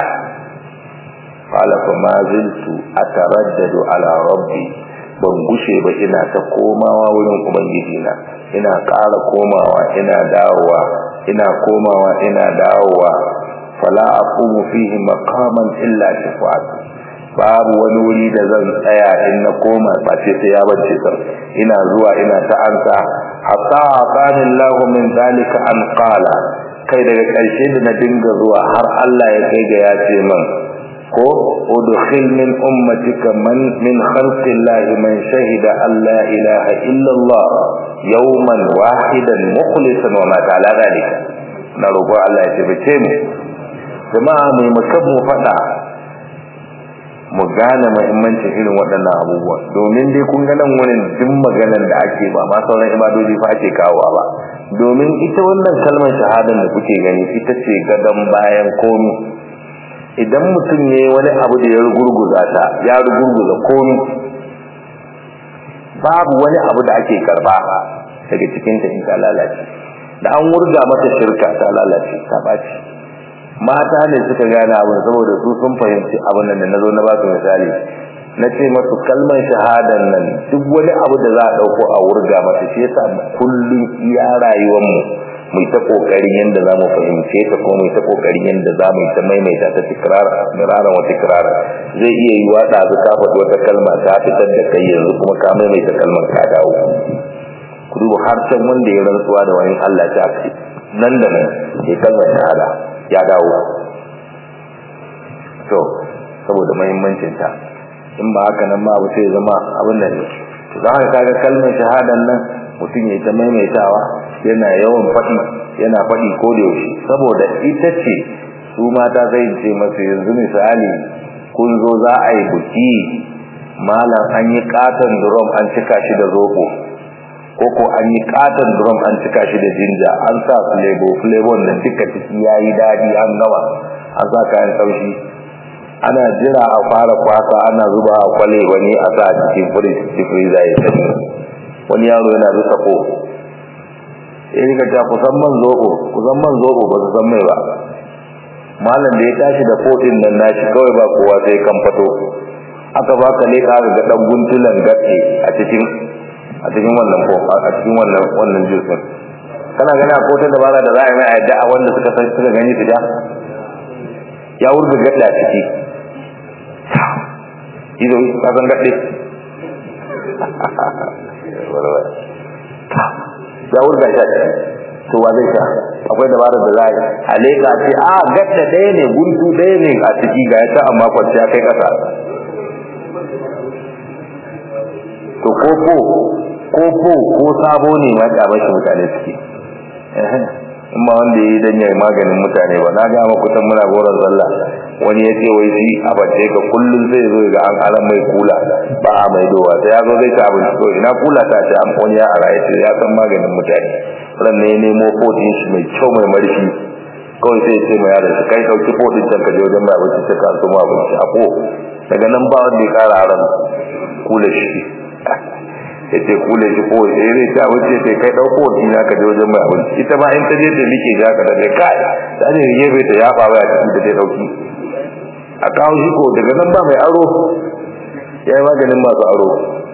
qala fa ma ziltu ataraddadu ala rabbi ban gushe ba ina ta komawa wurin ubangiji na ina ƙara komawa ina dawowa ina komawa ina dawowa fala aqumu fihi maqaman illa shafa'at babu wani wuri da zan tsaya in na koma ba sai sai ya bace sar ina zuwa ina ta ansa hatta atani Allahu min zalika an qala kai daga ƙarshe da na dinga zuwa har Allah ya kai ga ya ce man ko udkhil min ummatika man min khalqillahi man shahida an la ilaha illa Allah yawman wahidan mukhlisan wa ma ta'ala dalika na roƙo Allah ya tabbata mu jama'a mai makan mu fada mu gane muhimmancin irin waɗannan abubuwa domin dai kun ga nan wurin duk maganar da ake ba ma sauran ibadoji fa ake kawowa ba domin ita wannan kalmar shahadan da kuke gani ita ce gadan bayan komai idan mutum ne wani abu da ya rugurguza ta ya rugurguza komai babu wani abu da ake karba daga cikin ta in ta lalace da an wurga mata shirka ta lalace ta baci mata ne suka gane abin saboda su sun fahimci abin nan da nazo na ba su misali na ce masu kalmar shahadan nan duk wani abu da za a dauko a wurga mata shi yasa kullun iya rayuwar mu mu ta kokarin yanda zamu fahimce ta ko mu ta kokarin yanda zamu ta maimaita ta tikrar miraran wa tikrar zai iya yiwa da ka faɗi wata kalma ta fitar da kai yanzu kuma ka maimaita kalmar ka dawo ku duba har can wanda ya rantsuwa da wani Allah ta ce nan da nan sai kalmar shahada ya dawo to saboda muhimmancin ta in ba haka nan ma abu sai zama abin nan ne to za ka ga kalmar shahadan nan mutum ya ta maimaitawa yana yawan faɗi yana faɗi ko da yaushe saboda ita ce su mata zai ce masa yanzu misali kun zo za a yi buki malam an yi katon drum an cika shi da zoko koko an yi katon drum an cika shi da jinja an sa flavor flavor nan duka ciki yayi dadi an gama an sa kayan taushi ana jira a fara kwasa ana zuba a kwale wani a sa cikin fridge freezer ya sani wani yaro yana da sako eh ga ta kusan man zoko kusan man zoko ba su san mai ba malam da ya tashi da fotin nan nashi kawai ba kowa sai kan fato aka baka ne ka ga dan guntulan gatse a cikin a cikin wannan ko a cikin wannan wannan juice kana gani a kotar da bara da za a yi mai ayyada a wanda suka san suka gani su ja ya wurga gadda ciki ido ka san gadde ya wurga shi to wa zai sha akwai dabarar da za a yi aleka ce a gadda ɗaya ne guntu ɗaya ne a ciki ga ya ta amma kwanciya kai ƙasa to koko koko ko sabo ne ma da bashi mutane suke eh amma wanda yayi dan yayi maganin mutane ba na ga muku tan muna goran sallah wani yace wai shi a bace ka kullun zai zo ga an aran mai kula ba a mai dowa sai ya zo zai ta abin to ina kula ta ce an wani ya ara yace ya san maganin mutane ran ne nemo kodin shi mai kyau mai marfi kawai sai ce mai yaro kai dauki kodin can ka je wajen mai abinci sai ka so ma abinci a ko daga nan ba wanda ya kara ran kula shi yace kule shi ko eh ne ta wuce sai kai dauko dina ka je wajen mai abinci ita ma in ta je ta like ga ka daga kai sai ne yebe ta ya fara ya cikin da ta dauki a kawo shi ko daga nan ba mai aro yayi maganin masu aro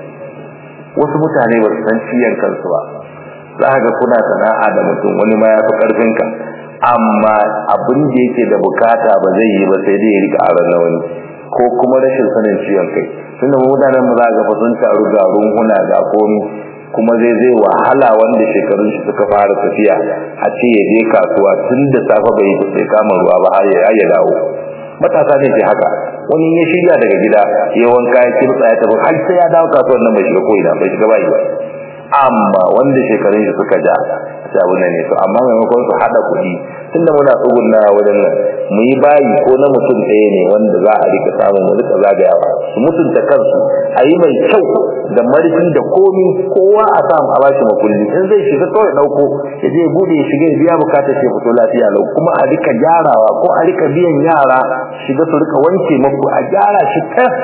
wasu mutane ba su san ciyan kansu ba za ka ga kuna sana'a da mutum wani ma ya fi karfin ka amma abin da yake da bukata ba zai yi ba sai dai ya rika aron na wani ko kuma rashin sanin ciyan kai tunda mutanen mu za ga fa sun taru ga runhuna ga komi kuma zai zai wahala wanda shekarun shi suka fara tafiya a ce ya je kasuwa tun da safa bai bai kama ruwa ba har ya dawo matasa ne ke haka wani ya shirya daga gida ya wanka ya kirtsa ya tafi har sai ya dawo kasuwar nan bai shiga ko ina bai shiga bai amma wanda shekarun shi suka ja sai abun ne to amma maimakon su hada kuɗi tunda muna tsugunna wajen nan mu yi bayi ko na mutum ɗaya ne wanda za a rika samun mu rika zagayawa su mutunta kansu a yi mai kyau da marfi da komi kowa a samu a bashi makulli in zai shiga kawai ɗauko ya je bude ya shiga ya biya bukatar shi fito lafiya lau kuma a rika gyarawa ko a rika biyan yara shiga su rika wanke maku a gyara shi tas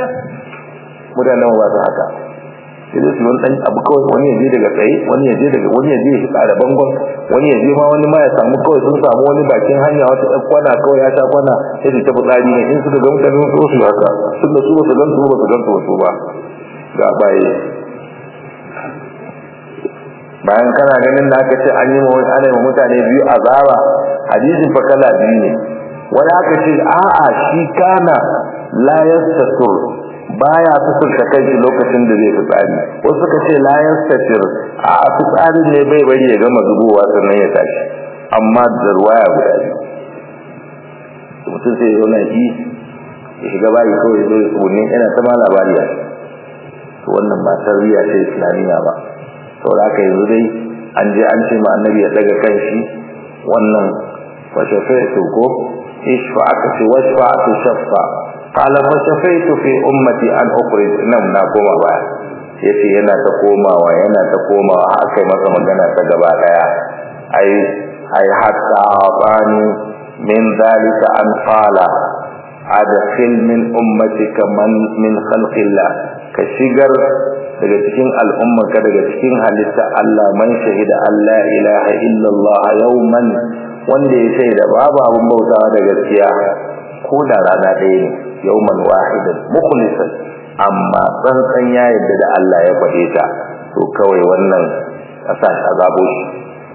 mutanen ba su haka sai dai su wani ɗan abu kawai wani ya je daga tsaye wani ya je daga wani ya je ya shiga da bangon wani ya je ma wani ma ya samu kawai sun samu wani bakin hanya wata ɗan kwana kawai ya sha kwana sai su tafi tsari ne in suka ga mutane su su haka sun da su ba su gan su ba su gan su ba su ba ga baye bayan kana ganin da aka ce an yi ma wani ana yi mutane biyu azaba hadisin fa kala biyu ne wani aka ce a'a shi kana la yastatur baya fitar kai shi lokacin da zai fitsari wasu suka ce la yastatir a fitsarin ne bai bari ya gama zubowa sannan ya tashi amma da ruwaya guda biyu mutum sai ya na yi ya shiga bayi kawai zai tsoni yana ta ma labari a to wannan ba tarbiyya ce islamiyya ba saboda haka yanzu dai an je an ce ma annabi ya daga kanshi wannan wa shafa'atu ko ishfa aka ce washfa'atu shaffa qala fa shafaitu fi ummati an ukhrij nan na koma baya yace yana ta komawa yana ta komawa akai masa magana ta gaba daya ai ai hatta abani min zalika an qala adkhil min ummatika man min khalqillah ka shigar daga cikin al'ummarka daga cikin halitta Allah man shahida Allah ilaha illallah yawman wanda ya shaida babu abun bautawa da gaskiya ko da rana ɗaya ne yawman wahidan mukhlisan amma tsantsan ya yadda da Allah ya faɗe ta to kawai wannan kasa azabo shi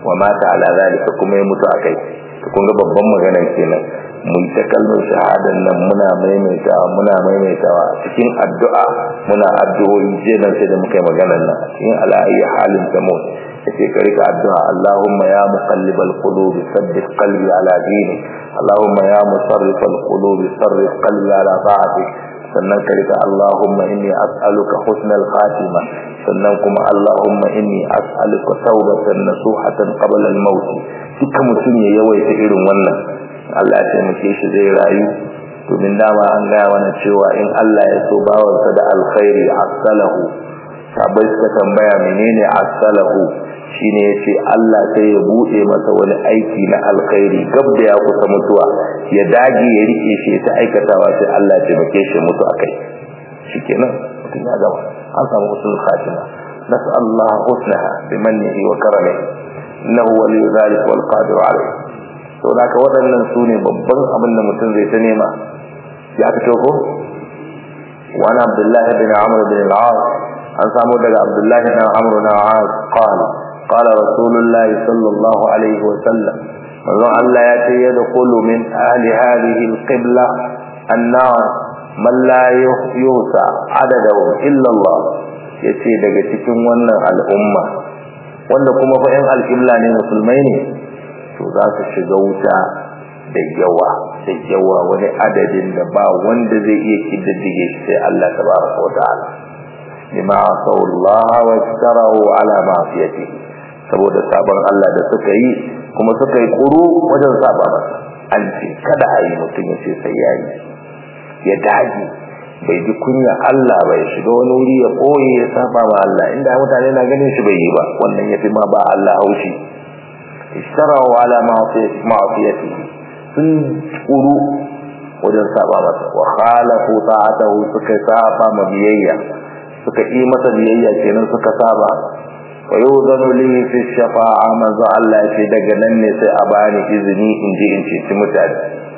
wa mata ala zalika kuma ya mutu akai to kun ga babban magana kenan mun ta kalmar shahadan nan muna maimaitawa muna maimaitawa cikin addu'a muna addu'o'i jenan sai da muka yi maganar nan cikin ala'i halin tamut yace ka rika addu'a Allahumma ya muqallibal qulub sabbit qalbi ala dinik Allahumma ya musarrifal qulub sarrif qalbi ala ta'atik sannan ka rika Allahumma inni as'aluka husnal khatima sannan kuma Allahumma inni as'aluka tawbatan nasuhatan qabla al-maut duka mutum ya yawaita irin wannan Allah ya taimake shi zai rayu domin dama an gaya mana cewa in Allah ya so bawansa da alkhairi asalahu sabai suka tambaya menene asalahu shine yace Allah sai ya bude masa wani aiki na alkhairi gab da ya kusa mutuwa ya dage ya rike shi ta aikatawa sai Allah ya taimake shi mutu akai shikenan mutum ya gaba an samu husnul khatima nas'allahu husnaha bimannihi wa karamihi innahu waliyyu dhalika wal qadir alayh to naka wadannan sune babban abin da mutum zai ta nema ya fito ko wani Abdullah ibn Amr ibn al-As an samu daga Abdullah ibn Amr ibn al-As qala qala Rasulullah sallallahu alaihi wa sallam manzo Allah ya ce yadkhulu min ahli hadhihi al-qibla an-nar man la yuhsa adadahu illa Allah yace daga cikin wannan al'umma wanda kuma fa ɗan al-qibla ne musulmai ne to za su shiga wuta da yawa da yawa wani adadin da ba wanda zai iya kididdige sai Allah tabaraka wa ta'ala bima sallallahu wa tarahu ala ma'siyati saboda sabon Allah da suka yi kuma suka yi kuru wajen saba masa an ce kada a yi mutum ya ce sai yayi ya dage bai ji kunya Allah bai shiga wani wuri ya koyi ya saba ma Allah inda mutane na ganin shi bai yi ba wannan yafi ma ba Allah haushi ishtaraw ala ma'siyati sun kuru wajen saba masa wa khalafu ta'atahu suka saba ma biyayya suka yi masa biyayya kenan suka saba fa yuzanu li fi shafa'a manzo Allah ya ce daga nan ne sai a bani izini in je in ci mutane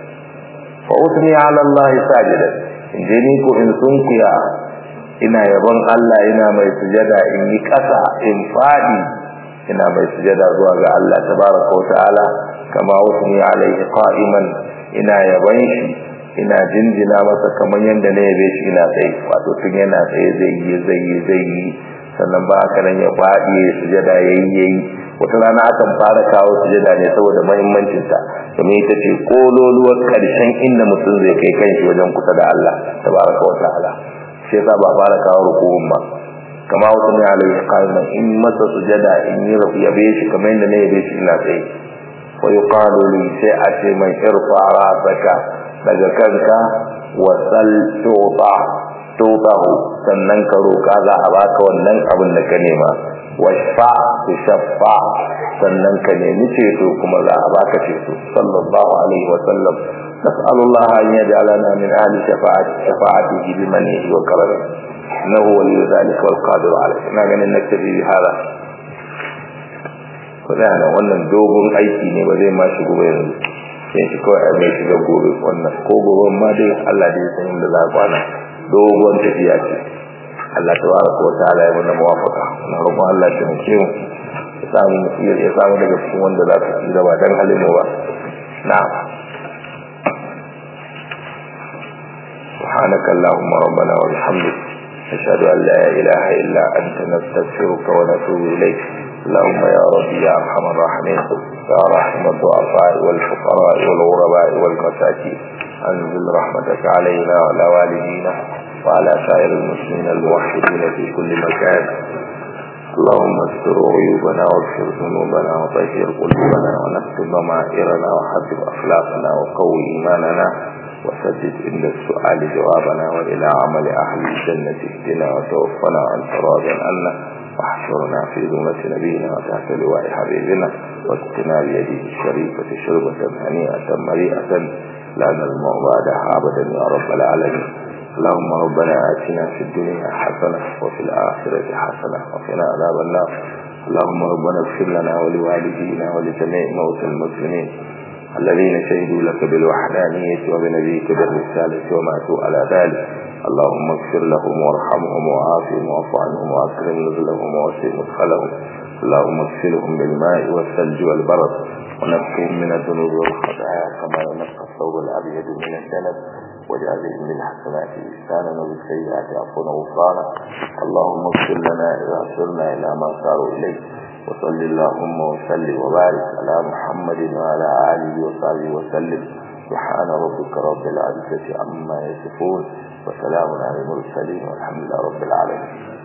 fa usni ala Allah sajidan in je ni ko in sunkuya ina yabon Allah ina mai sujada in yi kasa in fadi ina mai sujada zuwa ga Allah tabaraka wa ta'ala kama usni alaihi qa'iman ina yabon shi ina jinjina masa kaman yanda ne yabe shi ina tsaye wato tun yana tsaye zai yi zai yi zai yi sannan ba haka nan ya fadi sujada yayi yayi wata rana akan fara kawo sujada ne saboda muhimmancin ta domin ita ce kololuwar karshen inda mutum zai kai kanshi wajen kusa da Allah tabaraka wa ta'ala sai sa ba fara kawo rukun ba kama wata ne alaihi qa'iman in masa sujada in yi yabe shi kamar yanda ne yabe shi ina tsaye wa yuqalu li sai a ce mai irfa rasaka daga kanka wa sal tuta tutahu sannan ka roka za a baka wannan abin da ka nema washfa tushaffa sannan ka nemi ceto kuma za a baka ceto sallallahu alaihi wa sallam nas'alullah an yaj'alana min ahli shafa'ati shafa'atihi bimanihi wa karamihi innahu waliyyu dhalika wal qadir alayhi ina ganin naktabi bi hada wannan wannan dogon aiki ne ba zai ma shigo ba yanzu sai shi kawai a mai shiga gobe wannan ko gobe ma dai Allah dai san inda za kwana dogon tafiya ce Allah tabaraka wa ta'ala ya mana muwafaqa na roƙon Allah ya taimake mu ya samu musiyar ya samu daga cikin wanda za su ci gaba dan halin mu ba na'am subhanaka allahumma rabbana wa bihamdika ashhadu an la ilaha illa anta nastaghfiruka wa natubu ilayk اللهم يا ربي يا ارحم الراحمين يا رحم الضعفاء والفقراء والغرباء والمساكين انزل رحمتك علينا وعلى والدينا وعلى سائر المسلمين الموحدين في كل مكان اللهم استر عيوبنا واغفر ذنوبنا وطهر قلوبنا ونكتب ضمائرنا وحبب اخلاقنا وقوي ايماننا وسدد عند السؤال جوابنا والى عمل اهل الجنه اهدنا وتوفنا عن تراض عنا واحشرنا في ذمة نبينا وتحت لواء حبيبنا واسقنا بيده الشريفة شربة هنيئة مريئة لا نزمع بعدها أبدا يا رب العالمين اللهم ربنا آتنا في الدنيا حسنة وفي الآخرة حسنة وقنا عذاب النار اللهم ربنا اغفر لنا ولوالدينا ولجميع موتى المسلمين الذين شهدوا لك بالوحدانية وبنبيك بالرسالة وماتوا على ذلك اللهم اغفر لهم وارحمهم وعافهم واعف عنهم واكرم نزلهم ووسع مدخلهم اللهم اغسلهم بالماء والثلج والبرد ونقهم من الذنوب والخطايا كما ينقى الثوب الابيض من الدنس وجعلهم بالحسنات إحسانا وبالسيئات عفوا وغفرانا اللهم اغفر لنا إذا سرنا إلى ما ساروا إليه وصل اللهم وسلم وبارك على محمد وعلى آله وصحبه وسلم سبحان ربك رب العزة عما يصفون وسلام على المرسلين والحمد لله رب العالمين.